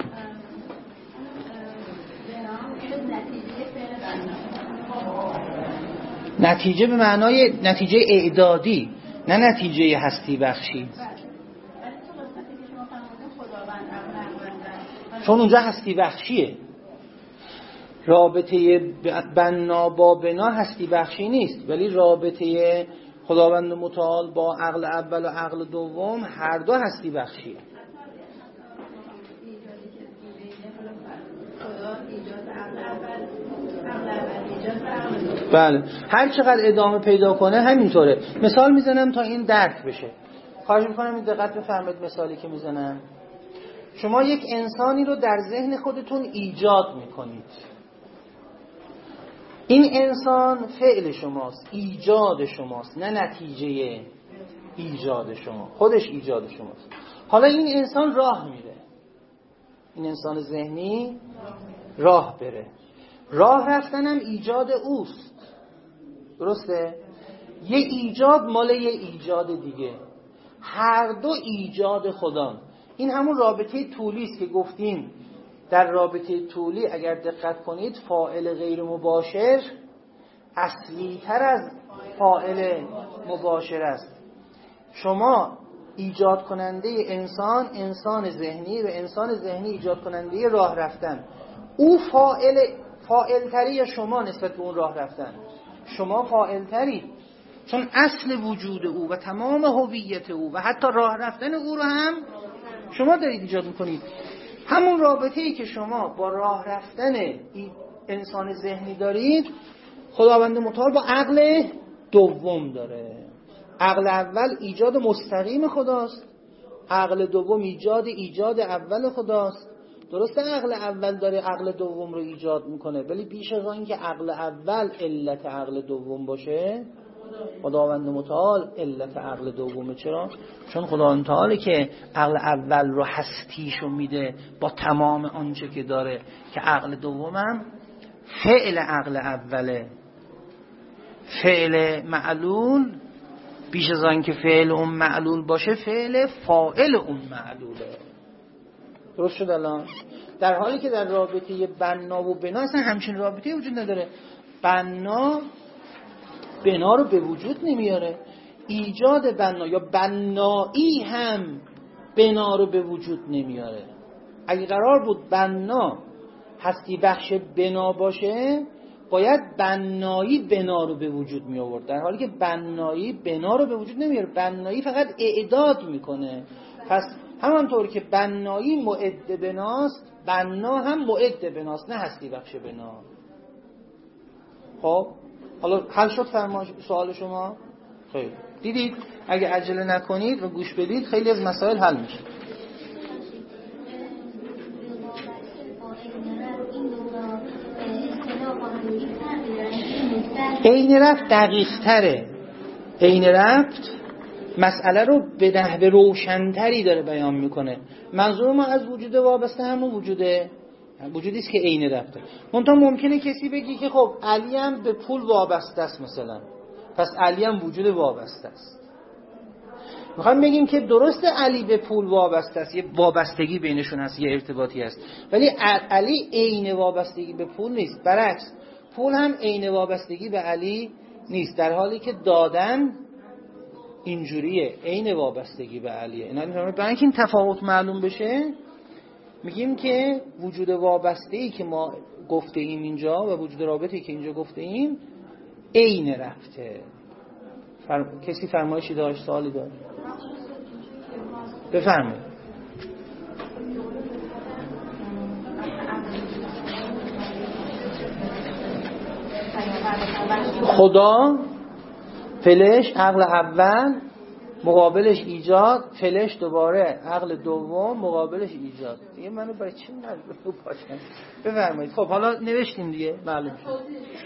نتیجه به معنای نتیجه اعدادی، نه نتیجه هستی بخشی. چون اونجا هستی بخشیه. رابطه بنا با بنا هستی بخشی نیست، ولی رابطه خداوند متعال با عقل اول و عقل دوم هر دو هستی بخشیه. بله، هر چقدر ادامه پیدا کنه همینطوره. مثال میزنم تا این درک بشه. خواهش میکنم این دقت بفرمایید مثالی که میزنم. شما یک انسانی رو در ذهن خودتون ایجاد میکنید. این انسان فعل شماست، ایجاد شماست، نه نتیجه ایجاد شما. خودش ایجاد شماست. حالا این انسان راه میره، این انسان ذهنی راه بره. راه رفتنم ایجاد اوست، درسته؟ یه ایجاد مال یه ایجاد دیگه، هر دو ایجاد خدان. این همون رابطه طولی است که گفتیم. در رابطه طولی اگر دقت کنید فاعل غیر مباشر اصلی تر از فاعل مباشر است. شما ایجاد کننده انسان، انسان ذهنی، و انسان ذهنی ایجاد کننده راه رفتن. او فاعل تری یا شما نسبت به اون راه رفتن؟ شما فاعل تری، چون اصل وجود او و تمام هویت او و حتی راه رفتن او رو هم شما دارید ایجاد میکنید. همون رابطه‌ای که شما با راه رفتن انسان ذهنی دارید، خداوند متعال با عقل دوم داره. عقل اول ایجاد مستقیم خداست، عقل دوم ایجاد اول خداست. درسته عقل اول داره عقل دوم رو ایجاد میکنه، ولی بیش از این که عقل اول علت عقل دوم باشه، خداوند متعال علت عقل دومه. چرا؟ چون خداوند متعالی که عقل اول رو هستیشو میده با تمام آنچه که داره، که عقل دومم فعل عقل اوله. فعل معلول بیش از آن که فعل اون معلول باشه، فعل فاعل اون معلوله. درست شد الان؟ در حالی که در رابطه بنا و بنا اصلا همچین رابطه وجود نداره. بنا رو به وجود نمیاره. ایجاد بنا یا بنایی هم بنا رو به وجود نمیاره. اگه قرار بود بنا هستی بخش بنا باشه، باید بنایی بنا رو به وجود می آورد، در حالی که بنایی بنا رو به وجود نمیاره. بنایی فقط اعداد میکنه. پس همانطور که بنایی معد بناست، بنا هم معد بناست، نه هستی بخش بنا. خب حالا حل شد سوال شما؟ خیلی دیدید اگه عجله نکنید و گوش بدید خیلی از مسائل حل میشه. عین رفت دقیق تره. عین رفت مسئله رو به نحو روشن‌تری داره بیان میکنه. منظور ما از وجود وابسته همون وجودی است که عین رفته. منتها ممکنه کسی بگی که خب علی هم به پول وابسته است مثلا، پس علی هم وجود وابسته است. میخوایم بگیم که درست علی به پول وابسته است، یه وابستگی بینشون هست، یه ارتباطی هست، ولی علی عین وابستگی به پول نیست. برعکس پول هم عین وابستگی به علی نیست، در حالی که دادن اینجوریه، عین وابستگی به علیه. اینا برای اینکه این تفاوت معلوم بشه میگیم که وجود وابسته‌ای که ما گفته ایم اینجا و وجود رابطه‌ای که اینجا گفته ایم عین رفته. کسی فرمایشی داشت، سوالی داشت؟ بفرمایید. خدا، فلش، عقل اول، مقابلش ایجاد، فلش دوباره عقل دوم، مقابلش ایجاد. دیگه منو برای چی مجبور باشم؟ بفرمایید. خب حالا نوشتیم دیگه، معلوم شد.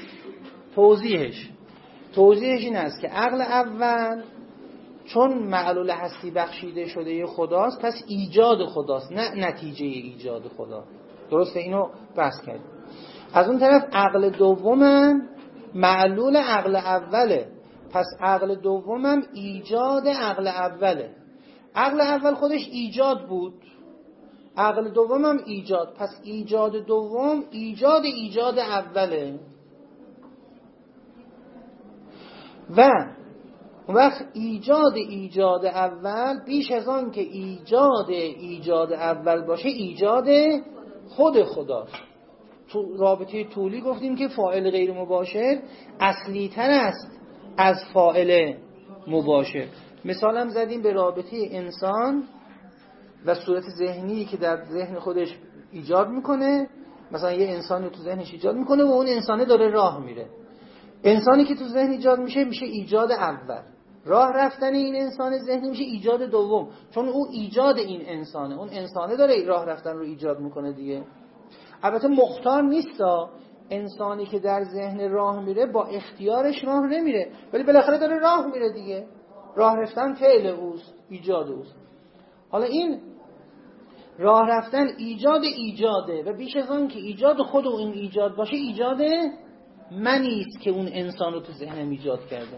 توضیحش این است که عقل اول چون معلول هستی بخشیده شده خداست، پس ایجاد خداست، نه نتیجه ایجاد خدا. درسته؟ اینو بحث کردیم. از اون طرف عقل دومم معلول عقل اوله، پس عقل دومم ایجاد عقل اوله. عقل اول خودش ایجاد بود، عقل دومم ایجاد، پس ایجاد دوم ایجاد اوله. و اون وقت ایجاد اول بیش از آن که ایجاد اول باشه ایجاد خود خداست. تو رابطه طولی گفتیم که فاعل غیر مباشر اصلی تر است از فاعل مباشر. مثال هم زدیم به رابطه انسان و صورت ذهنی که در ذهن خودش ایجاد میکنه. مثلا یه انسانی تو ذهنش ایجاد میکنه و اون انسانه داره راه میره. انسانی که تو ذهن ایجاد میشه ایجاد اول. راه رفتن این انسان ذهنی میشه ایجاد دوم، چون او ایجاد این انسانه، اون انسانه داره راه رفتن رو ایجاد میکنه دیگه. البته مختار نیستا، انسانی که در ذهن راه میره با اختیارش راه نمیره، ولی بالاخره داره راه میره دیگه. راه رفتن فعل اوست، ایجاد اوست. حالا این راه رفتن ایجاده و بیش از آن که ایجاد خود و این ایجاد باشه ایجاد منی است که اون انسان رو تو ذهنم ایجاد کرده.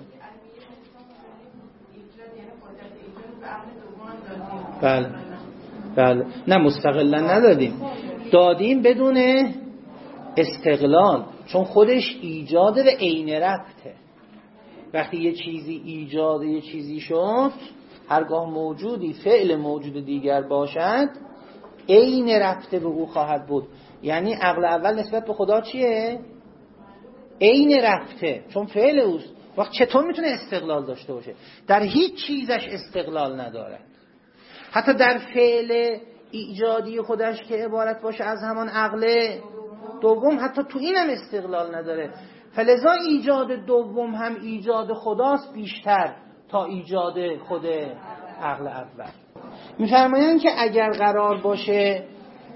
بله نه مستقلا ندادیم، دادیم بدون استقلال، چون خودش ایجاده و عین رفته. وقتی یه چیزی ایجاد یه چیزی شد، هرگاه موجودی فعل موجود دیگر باشد عین رفته به او خواهد بود. یعنی عقل اول نسبت به خدا چیه؟ عین رفته، چون فعل اوست. وقت چطور میتونه استقلال داشته باشه؟ در هیچ چیزش استقلال نداره. حتی در فعل ایجادی خودش که عبارت باشه از همان عقل دوم، حتی تو اینم استقلال نداره. فلذا ایجاد دوم هم ایجاد خداست بیشتر تا ایجاد خود عقل اول. میفرمایند که اگر قرار باشه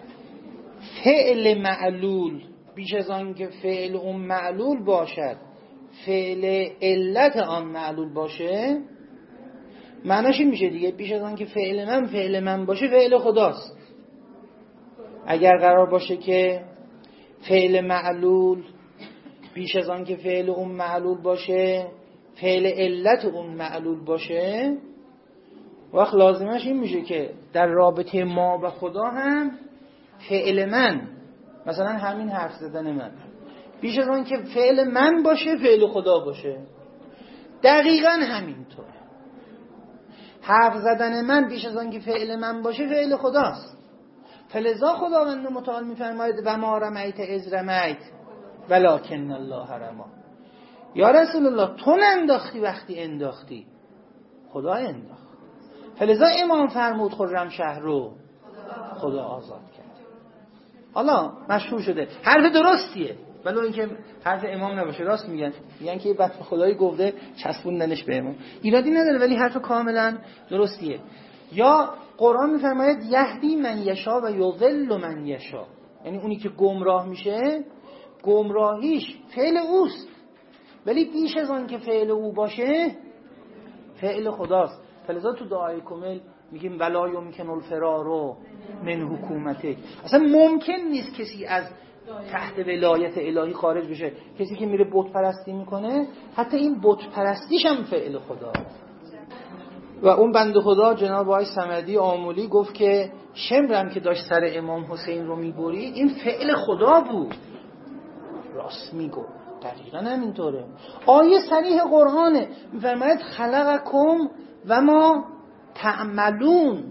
فعل معلول بیش از آن که فعل اون معلول باشد فعل علت آن معلول باشه، معناش این میشه دیگه، بیش از آن که فعل من باشه فعل خداست. اگر قرار باشه که فعل معلول بیش از آن که فعل اون معلول باشه فعل علت اون معلول باشه، وقت لازمش این میشه که در رابطه ما و خدا هم فعل من، مثلا همین حرف زدن من، بیش از آن که فعل من باشه فعل خدا باشه. دقیقاً همینطوره. حرف زدن من بیش از آن که فعل من باشه فعل خداست. فلذا خداوند متعال میفرماید و ما رمیت اذ رمیت ولکن الله رمی. یا رسول الله تو ننداختی وقتی انداختی، خدا انداخت. فلذا امام فرمود خرم شهر رو خدا آزاد کرد. حالا مشهور شده، حرف درستیه، ولی اینکه حرف امام نباشه. راست میگن که بعد خدایی گفته چسبوندنش به امام، ایرادی نداره، ولی حرف کاملا درستیه. یا قرآن میفرماید یهدی من یشا و یضل من یشا، یعنی اونی که گمراه میشه گمراهیش فعل اوست، ولی بیش از آن که فعل او باشه فعل خداست. فلذا تو دعای کامل میگیم ولا یمکن الفرار من حکومته. اصلا ممکن نیست کسی از تحت ولایت الهی خارج بشه. کسی که میره بت پرستی میکنه حتی این بت پرستیش هم فعل خداست. و اون بنده خدا جناب آقای صمدی آمولی گفت که شمرم که داشت سر امام حسین رو میبرید این فعل خدا بود. راست میگو، دقیقا همینطوره. آیه صریح قرآنه، میفرماید خلقکم و ما تعملون.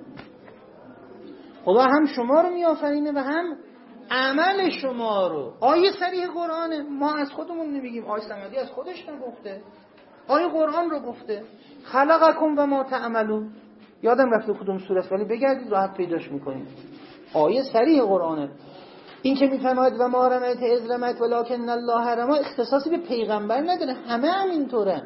خدا هم شما رو میآفرینه و هم عمل شما رو. آیه صریح قرآنه، ما از خودمون نمیگیم، آیه صمدی از خودش نگفته، آیه قرآن رو گفته. خلقکم و ما تعملون. یادم رفته کدوم سوره است ولی بگردید راحت پیداش میکنید. آیه صریح قرآنه. این که میفرماید و ما رمیت اذ رمیت ولکن الله رمی اختصاصی به پیغمبر نداره، همه همینطوره.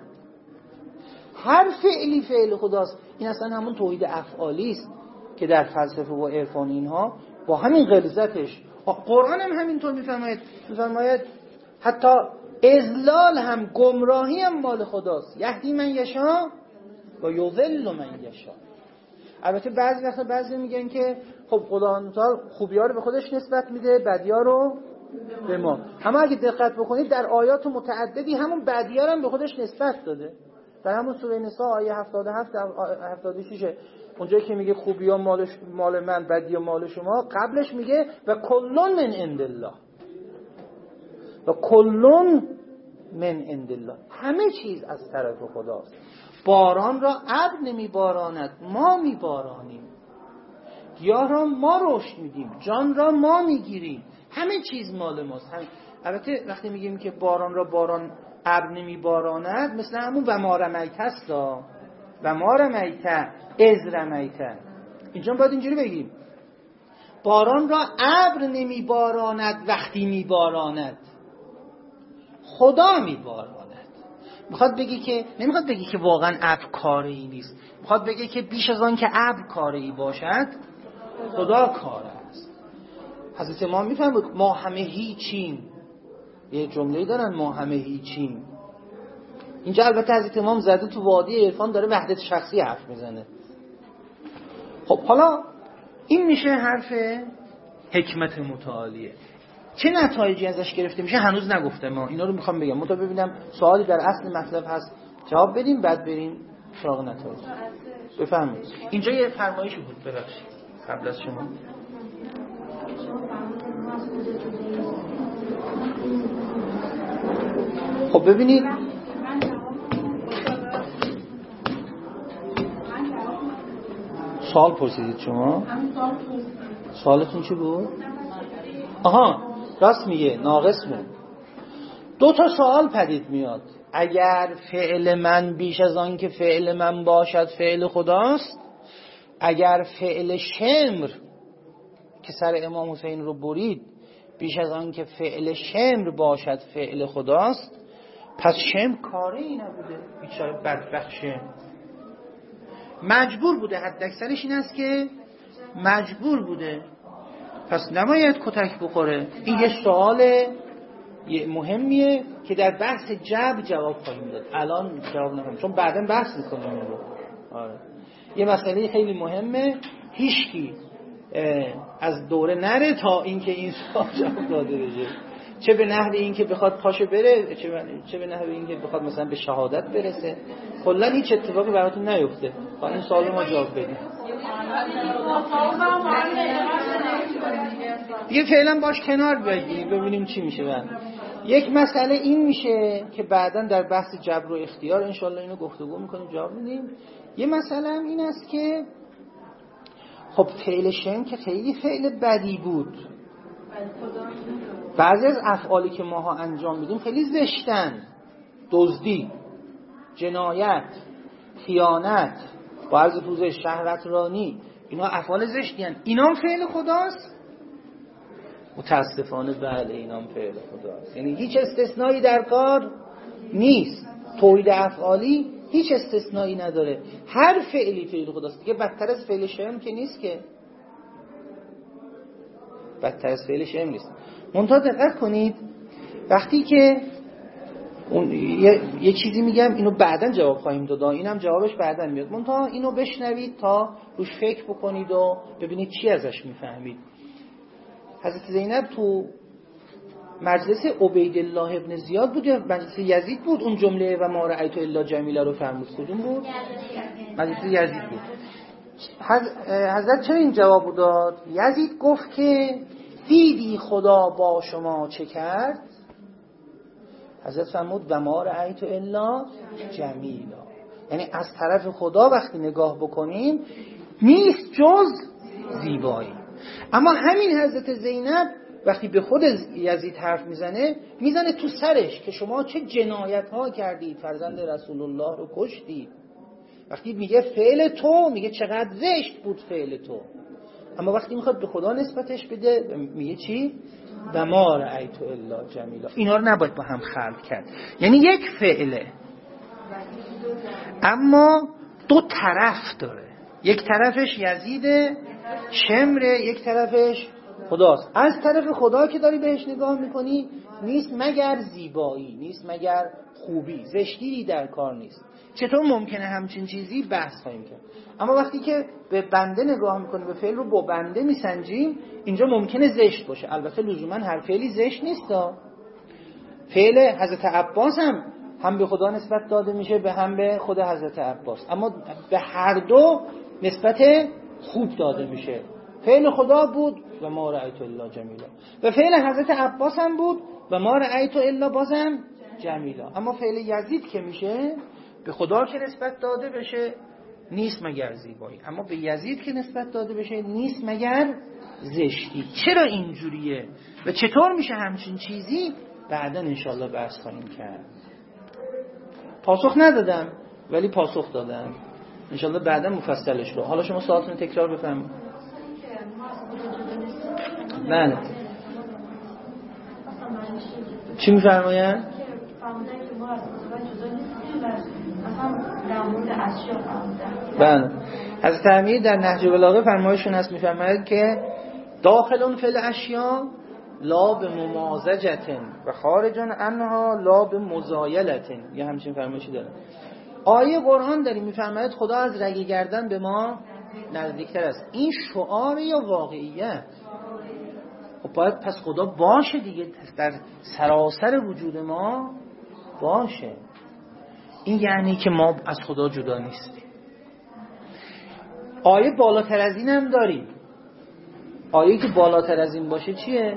هر فعلی فعل خداست. این اصلا همون توحید افعالی است که در فلسفه و عرفان اینها با همین غلظتش. قرآن هم همینطور میفرماید حتی اضلال هم گمراهی هم مال خداست. یهدی من یشاء و یضل من یشاء. البته بعضی وقتا بعضی میگن که خب خدا خوبی‌ها رو به خودش نسبت میده، بدی‌ها رو به ما. اما اگه دقت بکنید در آیات متعددی همون بدی‌ها رو هم به خودش نسبت داده. در همون سوره نساء آیه 77 76 اونجایی که میگه خوبی‌ها مال من، بدی‌ها مال شما، قبلش میگه و کلون من عند الله. و کلون من عند الله. همه چیز از طرف خداست. باران را ابر نمیباراند، ما میبارانیم. گیاه را ما رشد میدیم، جان را ما میگیریم. همه چیز مال ماست. البته وقتی میگیم که باران را ابر نمیباراند، مثل همون و ما رمیت هست، و ما رمیت اذ رمیت. اینجا باید اینجوری بگیم باران را ابر نمیباراند وقتی میباراند، خدا میباراند. نمیخواد بگی که واقعا ابر کاری نیست، میخواد بگه که بیش از آن که ابر کاری باشد خدا کار است. حضرت امام میفهمید ما همه هیچیم. یه جمله دارن ما همه هیچیم. اینجا البته حضرت امام زده تو وادی عرفان داره وحدت شخصی حرف میزنه. خب حالا این میشه حرف حکمت متعالیه. چه نتایجی ازش گرفته میشه هنوز نگفته. ما اینا رو میخوام بگم، مطمئن ببینم سوالی در اصل مطلب هست جواب بدیم بعد بریم سراغ نتایج. بفرمایید. اینجا یه فرمایشی بود ببخشید قبل از شما. خب ببینید سوال پرسیدید شما. سوالتون چی بود؟ آها راست میگه، ناقص بود. دو تا سوال پدید میاد. اگر فعل من بیش از آن که فعل من باشد فعل خداست، اگر فعل شمر که سر امام حسین رو برید بیش از آن که فعل شمر باشد فعل خداست، پس شمر کاری نبوده. بیچاره بدبخت شمر مجبور بوده، حد اکثرش این است که مجبور بوده، پس نباید کتک بخوره. این یه سوال مهمیه که در بحث جبر جواب خواهیم داد. الان جواب نمیدم چون بعداً بحث میکنیم رو. آره. یه مسئله خیلی مهمه، هیچکی از دوره نره تا اینکه این سوال جواب داده بشه. چه به نحو اینکه بخواد پاشه بره، چه به نحو اینکه بخواد مثلا به شهادت برسه. کلا هیچ اتفاقی براتون نیفته تا این سوال ما جواب بدیم. دیگه فعلا باش کنار بگیریم ببینیم چی میشه. یک مسئله این میشه که بعداً در بحث جبر و اختیار انشالله اینو گفتگو میکنیم جواب میدیم. یه مسئله هم این است که خب فعل شم که خیلی فعل بدی بود. بعضی از افعالی که ماها انجام میدیم خیلی زشتن. دزدی، جنایت، خیانت، با عرض پوزش، شهوت رانی، اینا افعال زشتی هستند. اینا هم فعل خداست؟ متاسفانه بله اینا هم فعل خداست. یعنی هیچ استثنایی در کار نیست. توحید افعالی هیچ استثنایی نداره. هر فعلی فعل خداست. دیگه بدتر از فعل شم که نیست که. بدتر از فعل شم نیست. منتها دقت کنید وقتی که اون یه چیزی میگم اینو بعداً جواب خواهیم داد، اینم جوابش بعداً میاد، منتها اینو بشنوید تا روش فکر بکنید و ببینید چی ازش میفهمید. حضرت زینب تو مجلس عبیدالله ابن زیاد بود یا مجلس یزید بود اون جمله و ما رأیت الا جمیله رو فرمود؟ کدوم بود؟ مجلس یزید بود. حضرت چرا این جواب داد؟ یزید گفت که دیدی خدا با شما چه کرد؟ حضرت فرمود و ما رأیت الا جمیلا، یعنی از طرف خدا وقتی نگاه بکنیم نیست جز زیبایی. اما همین حضرت زینب وقتی به خود یزید حرف میزنه تو سرش که شما چه جنایت ها کردید، فرزند رسول الله رو کشتید. وقتی میگه فعل تو، میگه چقدر زشت بود فعل تو. اما وقتی میخواد به خدا نسبتش بده میگه چی؟ و ما رأیت الا جمیلا. اینا رو نباید با هم خلط کرد. یعنی یک فعله اما دو طرف داره، یک طرفش یزید شمره، یک طرفش خداست. از طرف خدا که داری بهش نگاه میکنی نیست مگر زیبایی، نیست مگر خوبی، زشتی در کار نیست. چطور ممکنه همچین چیزی؟ بحث خواهیم کرد. اما وقتی که به بنده نگاه میکنیم، به فعل رو با بنده میسنجیم، اینجا ممکنه زشت باشه. البته لزوما هر فعلی زشت نیست. فعل حضرت عباس هم به خدا نسبت داده میشه، به هم به خود حضرت عباس، اما به هر دو نسبت خوب داده میشه. فعل خدا بود و ما رأیت الا جمیلا، و فعل حضرت عباس هم بود و ما رأیت الا بازم جمیلا. اما فعل یزید که میشه به خدا که نسبت داده بشه نیست مگر زیبایی، اما به یزید که نسبت داده بشه نیست مگر زشتی. چرا اینجوریه و چطور میشه همچین چیزی؟ بعدا انشالله بحث خواهیم کرد. پاسخ ندادم ولی پاسخ دادم، انشالله بعدا مفصلش رو. حالا شما سوالتون تکرار بفرمایید. بله چی میفرماین؟ بله حضرت امیر در نهج البلاغه فرمایشون هست، میفرماید که داخلون فی الاشیاء لا به ممازجتن و خارجون عنها لا به مزایلتن، یه همچین فرمایشی داره. آیه قرآن داریم میفرماید خدا از رگ گردن به ما نزدیکتر است. این شعار یا واقعیت؟ خب باید پس خدا باشه دیگه، در سراسر وجود ما باشه. این یعنی که ما از خدا جدا نیستیم. آیه بالاتر از این هم داریم. آیه که بالاتر از این باشه چیه؟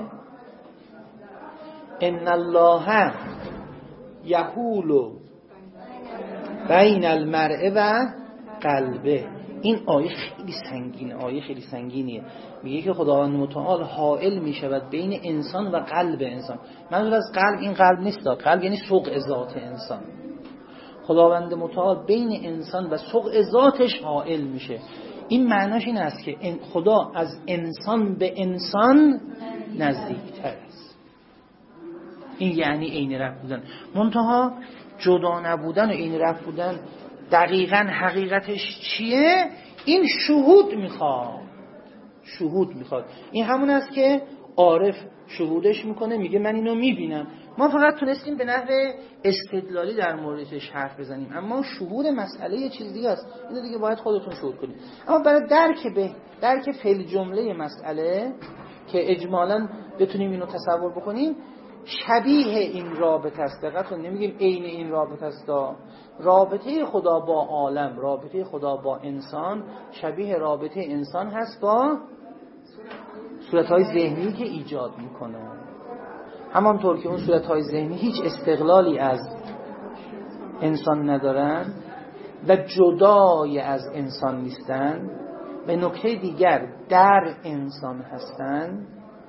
ان الله یحول بین المرء و قلبه. این آیه خیلی سنگینه، آیه خیلی سنگینیه. میگه که خداوند متعال حائل میشود بین انسان و قلب انسان. منظور از قلب این قلب نیست، قلب یعنی سوق ذات انسان. خداوند متعال بین انسان و سوق ذاتش حائل میشه. این معناش این است که خدا از انسان به انسان نزدیکتر است. این یعنی عین رفت بودن. منتها جدا نبودن و عین رفت بودن دقیقاً حقیقتش چیه؟ این شهود میخواد. شهود میخواد. این همون است که عارف شهودش میکنه، میگه من اینو میبینم. ما فقط تونستیم به نحو استدلالی در موردش حرف بزنیم، اما شهود مسئله یه چیز دیگه است. اینو دیگه باید خودتون شهود کنید. اما برای درک فعل جمله مسئله که اجمالاً بتونیم اینو تصور بکنیم، شبیه این رابطه است. دقت کنید، نمیگیم عین این رابطه است. رابطه خدا با عالم، رابطه خدا با انسان شبیه رابطه انسان هست با صورت‌های ذهنی که ایجاد میکنه. همانطور که اون صورت‌های ذهنی هیچ استقلالی از انسان ندارن و جدای از انسان نیستن، به نکته دیگر در انسان هستن،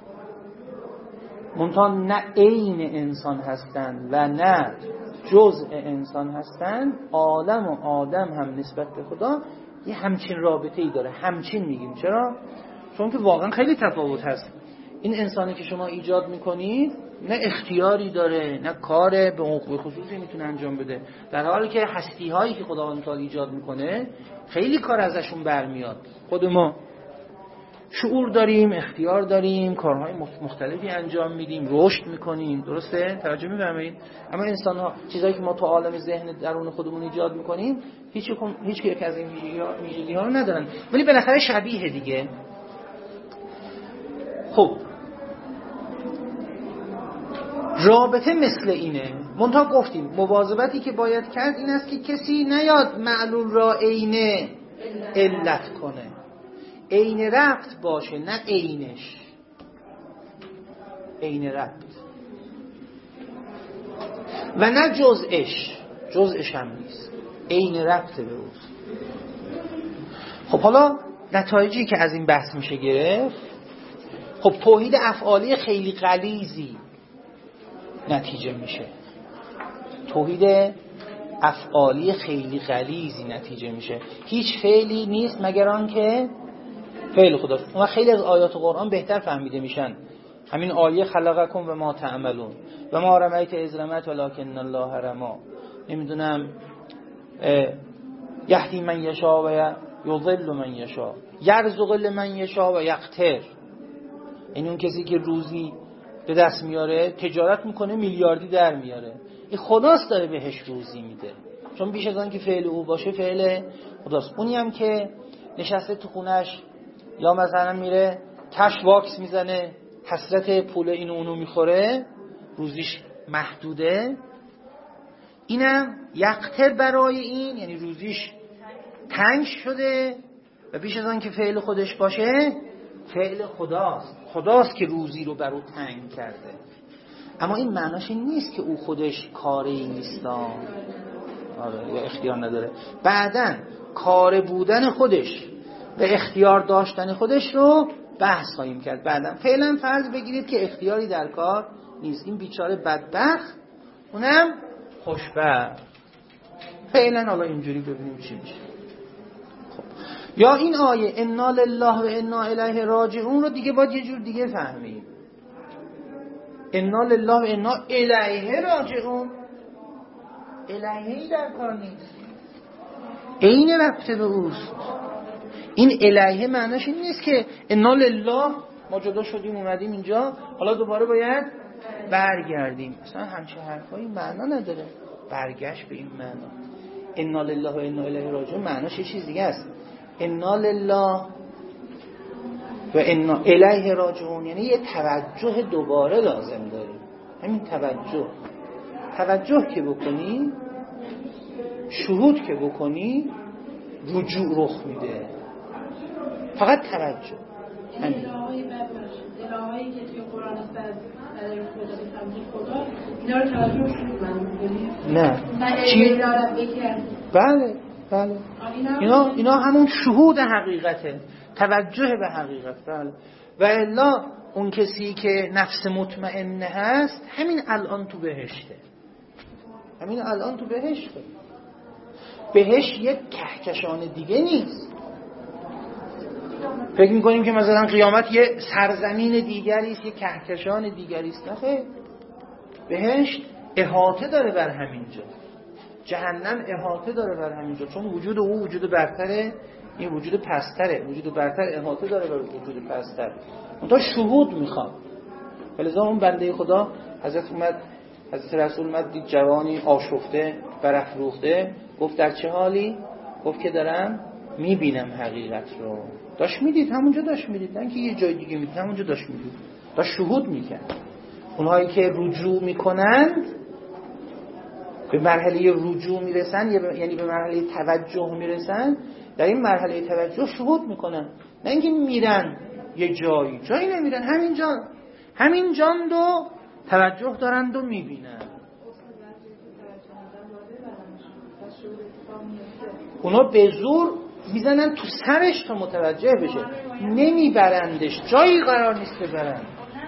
منتها نه عین انسان هستن و نه جزء انسان هستن. عالم و آدم هم نسبت به خدا یه همچین رابطه‌ای داره. همچین میگیم چرا؟ چون که واقعا خیلی تفاوت هست. این انسانی که شما ایجاد میکنید نه اختیاری داره، نه کار به موقع خصوصی میتونه انجام بده، در حالی که هستی هایی که خداوند تعالی ایجاد میکنه خیلی کار ازشون برمیاد. خود ما شعور داریم، اختیار داریم، کارهای مختلفی انجام میدیم، رشد میکنیم، درسته؟ توجه می‌فرمایید؟ اما انسان‌ها چیزایی که ما تو عالم ذهن درون خودمون ایجاد میکنیم هیچ یک از این ویژگی‌ها رو ندارن، ولی بالاخره شبیه دیگه. خب رابطه مثل اینه. منتها گفتیم مواظبتی که باید کرد این است که کسی نیاد معلول را عین علت کنه، عین ربط باشه، نه عینش، عین ربط و نه جزءش هم نیست، عین ربط به اوست. خب حالا نتایجی که از این بحث میشه گرفت، خب توحید افعالی خیلی غلیظی نتیجه میشه، توحید افعالی خیلی غلیظی نتیجه میشه. هیچ فعلی نیست مگر آن که فعل خداست. اون خیلی از آیات قرآن بهتر فهمیده میشن. همین آیه خلقکم و ما تعملون و ما رمیت اذ رمت ولکن الله رما، نمیدونم یهدی من یشاء و یضل من یشاء، یرزق لمن یشاء و یقتر. این اون کسی که روزی به دست میاره، تجارت میکنه، میلیاردی در میاره، این خداست داره بهش روزی میده، چون بیش از آن که فعل او باشه فعل خداست. اونی هم که نشسته تو خونش یا مثلا میره کش واکس میزنه، حسرت پول اینو اونو میخوره، روزیش محدوده، اینم یقتر برای این، یعنی روزیش تنگ شده و بیش از آن که فعل خودش باشه فعل خداست که روزی رو برو تنگ کرده. اما این معناش این نیست که او خودش کاری نیست، آره، یا اختیار نداره. بعدن کار بودن خودش و اختیار داشتن خودش رو بحث خواهیم کرد بعدن. فعلا فرض بگیرید که اختیاری در کار نیست، این بیچاره بدبخت، اونم خوشبخت. فعلا حالا اینجوری ببینیم چی میشه. یا این آیه انا لله و انا الیه راجعون رو دیگه باید یه جور دیگه فهمیم. انا لله و انا الیه راجعون، الیهی در کار نیست، عین ربطه به اوست. این الیه معناش این نیست که انا لله ما جدا شدیم اومدیم اینجا حالا دوباره باید برگردیم، اصلا همچه حرفایی معنا نداره برگشت به این معنا. انا لله و انا الیه راجعون معناش یه چیز دیگه است. انا لله و انا الیه راجعون یعنی یه توجه دوباره لازم داریم. همین توجه که بکنی، شهود که بکنی، رجوع رخ میده. فقط توجه. همین الهایی که توی قرآن است برای خدا به سمت خدا، اینا رو توجه شروع کنیم. نه چی؟ بله اینا همون شهود حقیقته، توجه به حقیقت. بله. و الا اون کسی که نفس مطمئنه هست همین الان تو بهشته، بهشت یک کهکشان دیگه نیست. فکر میکنیم که مثلا قیامت یه سرزمین دیگری است، یه کهکشان دیگری است. نه خیر، بهشت احاطه داره بر همینجا، جهنم احاطه داره بر همینجا، چون وجود او وجود برتره، این وجود پستره. وجود برتر احاطه داره بر وجود پستر. اونتا شهود میخواد. ولذا اون بنده خدا حضرت رسول اومد دید جوانی آشفته برافروخته، گفت در چه حالی؟ گفت که دارم میبینم حقیقت رو. داشت میدید، همونجا داشت میدید، نه که یه جای دیگه میدید، همونجا داشت میدید، داشت شهود میکرد. اونهایی که رجوع میکنند به مرحله رجوع میرسن، یعنی به مرحله توجه میرسن، در این مرحله توجه شهود میکنن، نه اینکه میرن یه جایی نمیرن، همین جان رو توجه دارند و میبینن. اونا به زور میزنن تو سرش تا متوجه بشه، نمیبرندش، جایی قرار نیست ببرن.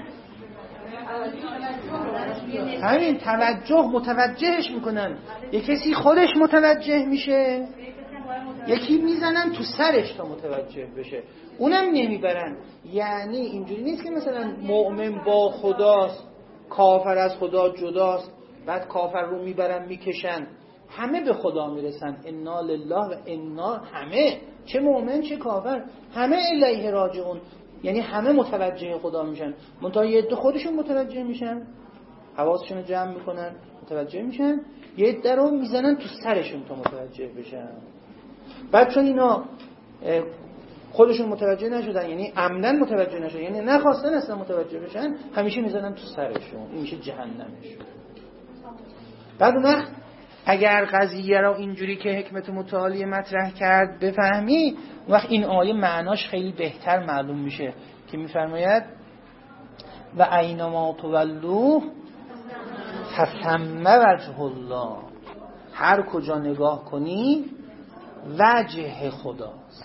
همین توجه متوجهش میکنن. یک کسی خودش متوجه میشه، یکی میزنن تو سرش تا متوجه بشه، اونم نمیبرن. یعنی اینجوری نیست که مثلا مؤمن با خداست، کافر از خدا جداست، بعد کافر رو میبرن میکشن، همه به خدا میرسن. انا لله و انا، همه، چه مؤمن چه کافر، همه الیه راجعون. یعنی همه متوجه خدا میشن، منتها یه عده خودشون متوجه میشن، حواسشون رو جمع میکنن متوجه میشن، یه عده رو میزنن تو سرشون تا متوجه بشن. بعد چون اینا خودشون متوجه نشدن، یعنی عمدن متوجه نشدن، یعنی نخواستن اصلا متوجه بشن، همیشه میزنن تو سرشون، این میشه جهنمشون. بعد اون وقت اگر قضیه رو اینجوری که حکمت متعالی مطرح کرد بفهمی، اون وقت این آیه معناش خیلی بهتر معلوم میشه که میفرماید و اینما تولوا فثم وجه الله، هر کجا نگاه کنی وجه خداست.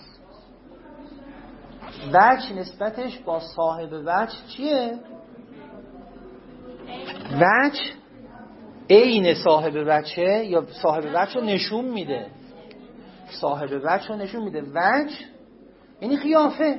وجه نسبتش با صاحب وجه چیه؟ وجه عین صاحب وجه یا صاحب وجه رو نشون میده، صاحب وجه رو نشون میده. وجه یعنی قیافه،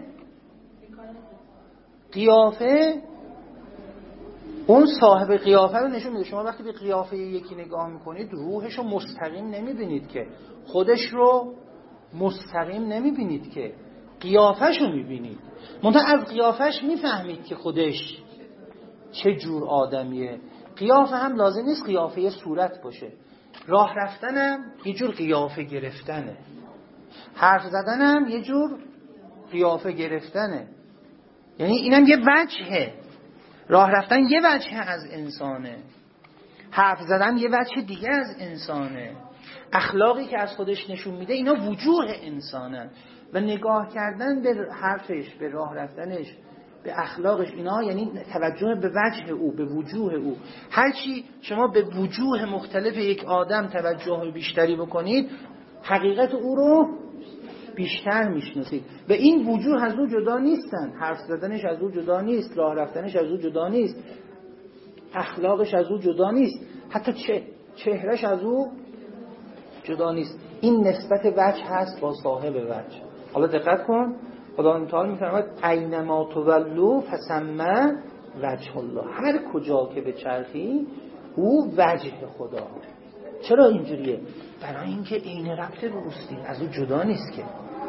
قیافه اون صاحب قیافه رو نشون میده. شما وقتی به قیافه یکی نگاه میکنید روحش رو مستقیم نمیبینید که، خودش رو مستقیم نمیبینید که، قیافهش رو میبینید. منتها از قیافهش میفهمید که خودش چه جور آدمیه. قیافه هم لازم نیست قیافه صورت باشه، راه رفتنم یه جور قیافه گرفتنه، حرف زدنم یه جور قیافه گرفتنه، یعنی اینم یه وجهه. راه رفتن یه وجه از انسانه، حرف زدن یه وجه دیگه از انسانه، اخلاقی که از خودش نشون میده اینا وجوه انسانه. و نگاه کردن به حرفش، به راه رفتنش، به اخلاقش، اینا یعنی توجه به وجه او، به وجوه او. هرچی شما به وجوه مختلف یک آدم توجه بیشتری بکنید حقیقت او رو بیشتر میشناسید. و این وجوه از او جدا نیستن، حرف زدنش از او جدا نیست، راه رفتنش از او جدا نیست، اخلاقش از او جدا نیست، حتی چهرش از او جدا نیست. این نسبت وجه هست با صاحب وجه. حالا دقت کن، خدا تعالی میفرماید اینما تولوا فثم وجه الله، هر کجا که بچرخی او وجه خدا. چرا اینجوریه؟ برای اینکه عین ربط به اوستی، از او جدا نیست که.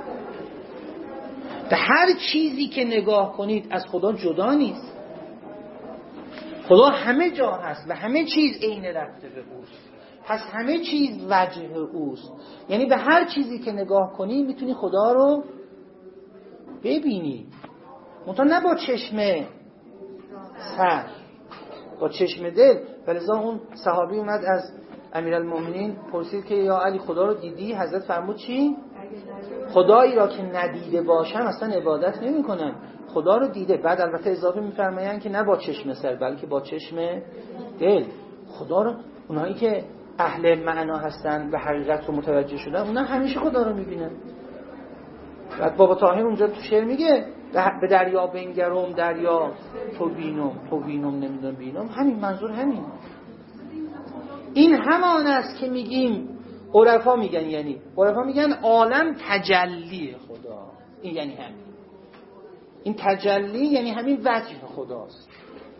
به هر چیزی که نگاه کنید از خدا جدا نیست، خدا همه جا هست و همه چیز عین ربط به اوست، پس همه چیز وجه اوست. یعنی به هر چیزی که نگاه کنی میتونی خدا رو ببینی، منتها نه با چشم سر، با چشم دل. ولذا اون صحابی اومد از امیرالمومنین پرسید که یا علی خدا رو دیدی؟ حضرت فرمود چی؟ خدایی را که ندیده باشم اصلا عبادت نمی کنم. خدا رو دیده. بعد البته اضافه می‌فرمایند که نه با چشم سر بلکه با چشم دل. خدا رو، اونایی که اهل معنا هستن و حقیقت رو متوجه شدن، اونا همیشه خدا رو می‌بینن. بعد بابا طاهر اونجا تو شعر میگه به دریا بنگرم دریا تو بینم نمیدونم بینم، همین منظور همین. این همان است که میگیم عرفا میگن، یعنی عرفا میگن عالم تجلی خدا. این یعنی همین، این تجلی یعنی همین وجه خداست.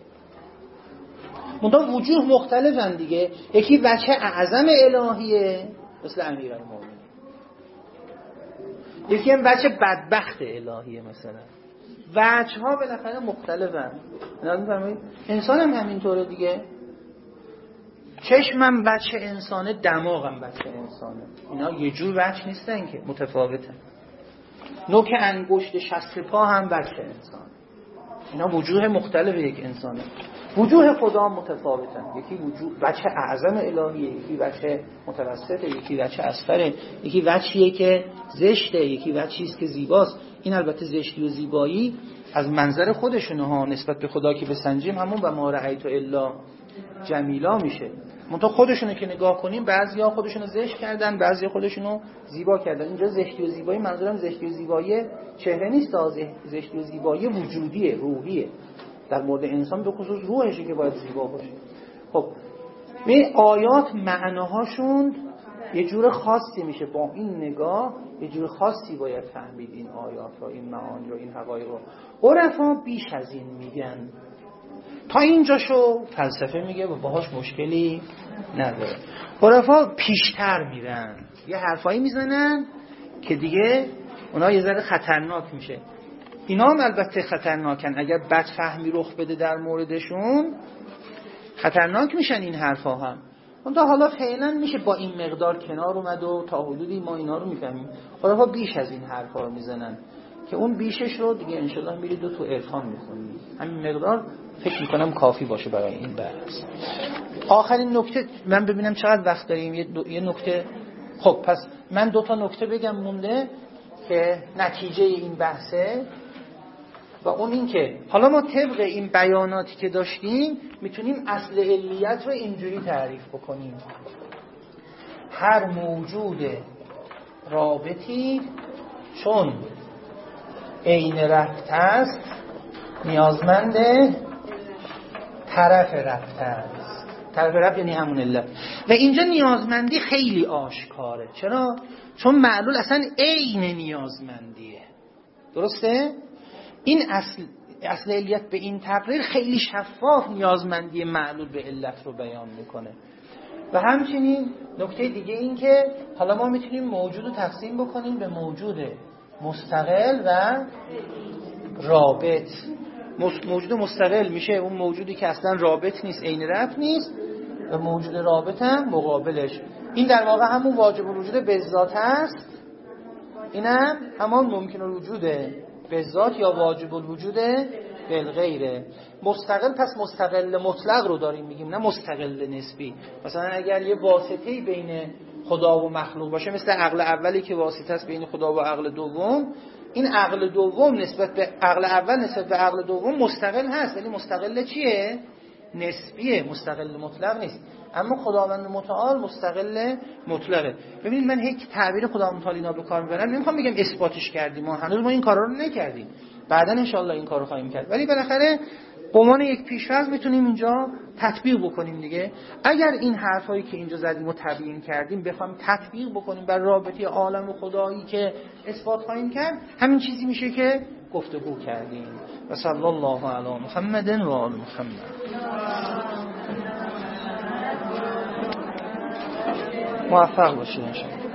منتها وجوه مختلفن دیگه، یکی وجه اعظم الهیه مثل امیرالمومنین، یکی هم وجه بدبخت الهیه مثلا. وجه ها بالاخره مختلفن. انسان هم همینطوره دیگه، چشمم وجه انسانه، دماغم وجه انسانه، اینا یه جور وجه نیستن که، متفاوتن. نوک انگشت شست پا هم وجه انسان، اینا وجوه مختلف یک انسانه. وجوه خدا متفاوتن، یکی وجه اعظم الهیه، یکی وجه متوسطه، یکی وجه اصغره، یکی وجهیه که زشته، یکی وجهیست که زیباست. این البته زشتی و زیبایی از منظر خودشونه ها، نسبت به خدا که بسنجیم همون و ما رأیت الا جمیلا میشه. منتها خودشونو که نگاه کنیم بعضیا خودشونو زشت کردن، بعضیا خودشونو زیبا کردن. اینجا زشتی و زیبایی منظورم زشتی و زیبایی چهره نیست، زشتی و زیبایی وجودیه، روحیه. در مورد انسان به خصوص روحشه که باید زیبا باشه. خب این آیات معناهاشون یه جور خاصی میشه، با این نگاه یه جور خاصی باید فهمید این آیات رو، این معانی رو، این حقایق رو. عرفا بیش از این میگن، تا اینجاشو فلسفه میگه و باهاش مشکلی نداره. عرفا پیشتر میرن، یه حرفایی میزنن که دیگه اونا یه ذره خطرناک میشه. اینا هم البته خطرناکن، اگر بدفهمی رخ بده در موردشون خطرناک میشن این حرفا هم. اون حالا فعلا میشه با این مقدار کنار اومد و تا حدودی ما اینا رو میفهمیم. خودها بیش از این حرفا رو میزنن که اون بیشش رو دیگه انشالله میرید و تو عرفان میخونید. همین مقدار فکر میکنم کافی باشه برای این بحث. آخرین نکته، من ببینم چقدر وقت داریم. یه نکته، خب پس من 2 تا نکته بگم مونده که نتیجه این بحثه، و اون این که حالا ما طبق این بیاناتی که داشتیم میتونیم اصل علیت رو اینجوری تعریف بکنیم: هر موجود رابطی چون عین ربط است نیازمند طرف ربط است. طرف ربط یعنی همون علت. و اینجا نیازمندی خیلی آشکاره. چرا؟ چون معلول اصلا عین نیازمندیه. درسته؟ این اصل علیت به این تقریر خیلی شفاف نیازمندی معلول به علت رو بیان میکنه. و همچنین نکته دیگه این که حالا ما میتونیم موجود رو تقسیم بکنیم به موجود مستقل و رابط. موجود مستقل میشه اون موجودی که اصلا رابط نیست، عین ربط نیست، و موجود رابط هم مقابلش. این در واقع همون واجب الوجود بذات است، اینم همان ممکن الوجود بذات یا واجب الوجود بالغیره. مستقل پس مستقل مطلق رو داریم میگیم، نه مستقل نسبی. مثلا اگر یه واسطه‌ای بین خدا و مخلوق باشه، مثل عقل اولی که واسطه است بین خدا و عقل دوم، این عقل دوم نسبت به عقل اول نسبت به عقل دوم مستقل هست، ولی مستقل چیه؟ نسبیه، مستقل مطلق نیست. اما خداوند متعال مستقل مطلقه. ببینید من هیچ تعبیر خداوند متعال اینا به کار میبرم، نمیخوام بگم اثباتش کردیم، ما هنوز این کارا رو نکردیم، بعداً انشالله این کارو خواهیم کرد، ولی بالاخره به عنوان یک پیش‌فرض میتونیم اینجا تطبیق بکنیم دیگه. اگر این حرفایی که اینجا زدیم و تبیین کردیم بخوایم تطبیق بکنیم بر رابطه عالم و خدایی که اثبات خواهیم کرد، همین چیزی میشه که گفتگو کردیم. و صلی الله علی محمد و آل محمد. موفق باشید انشاءالله.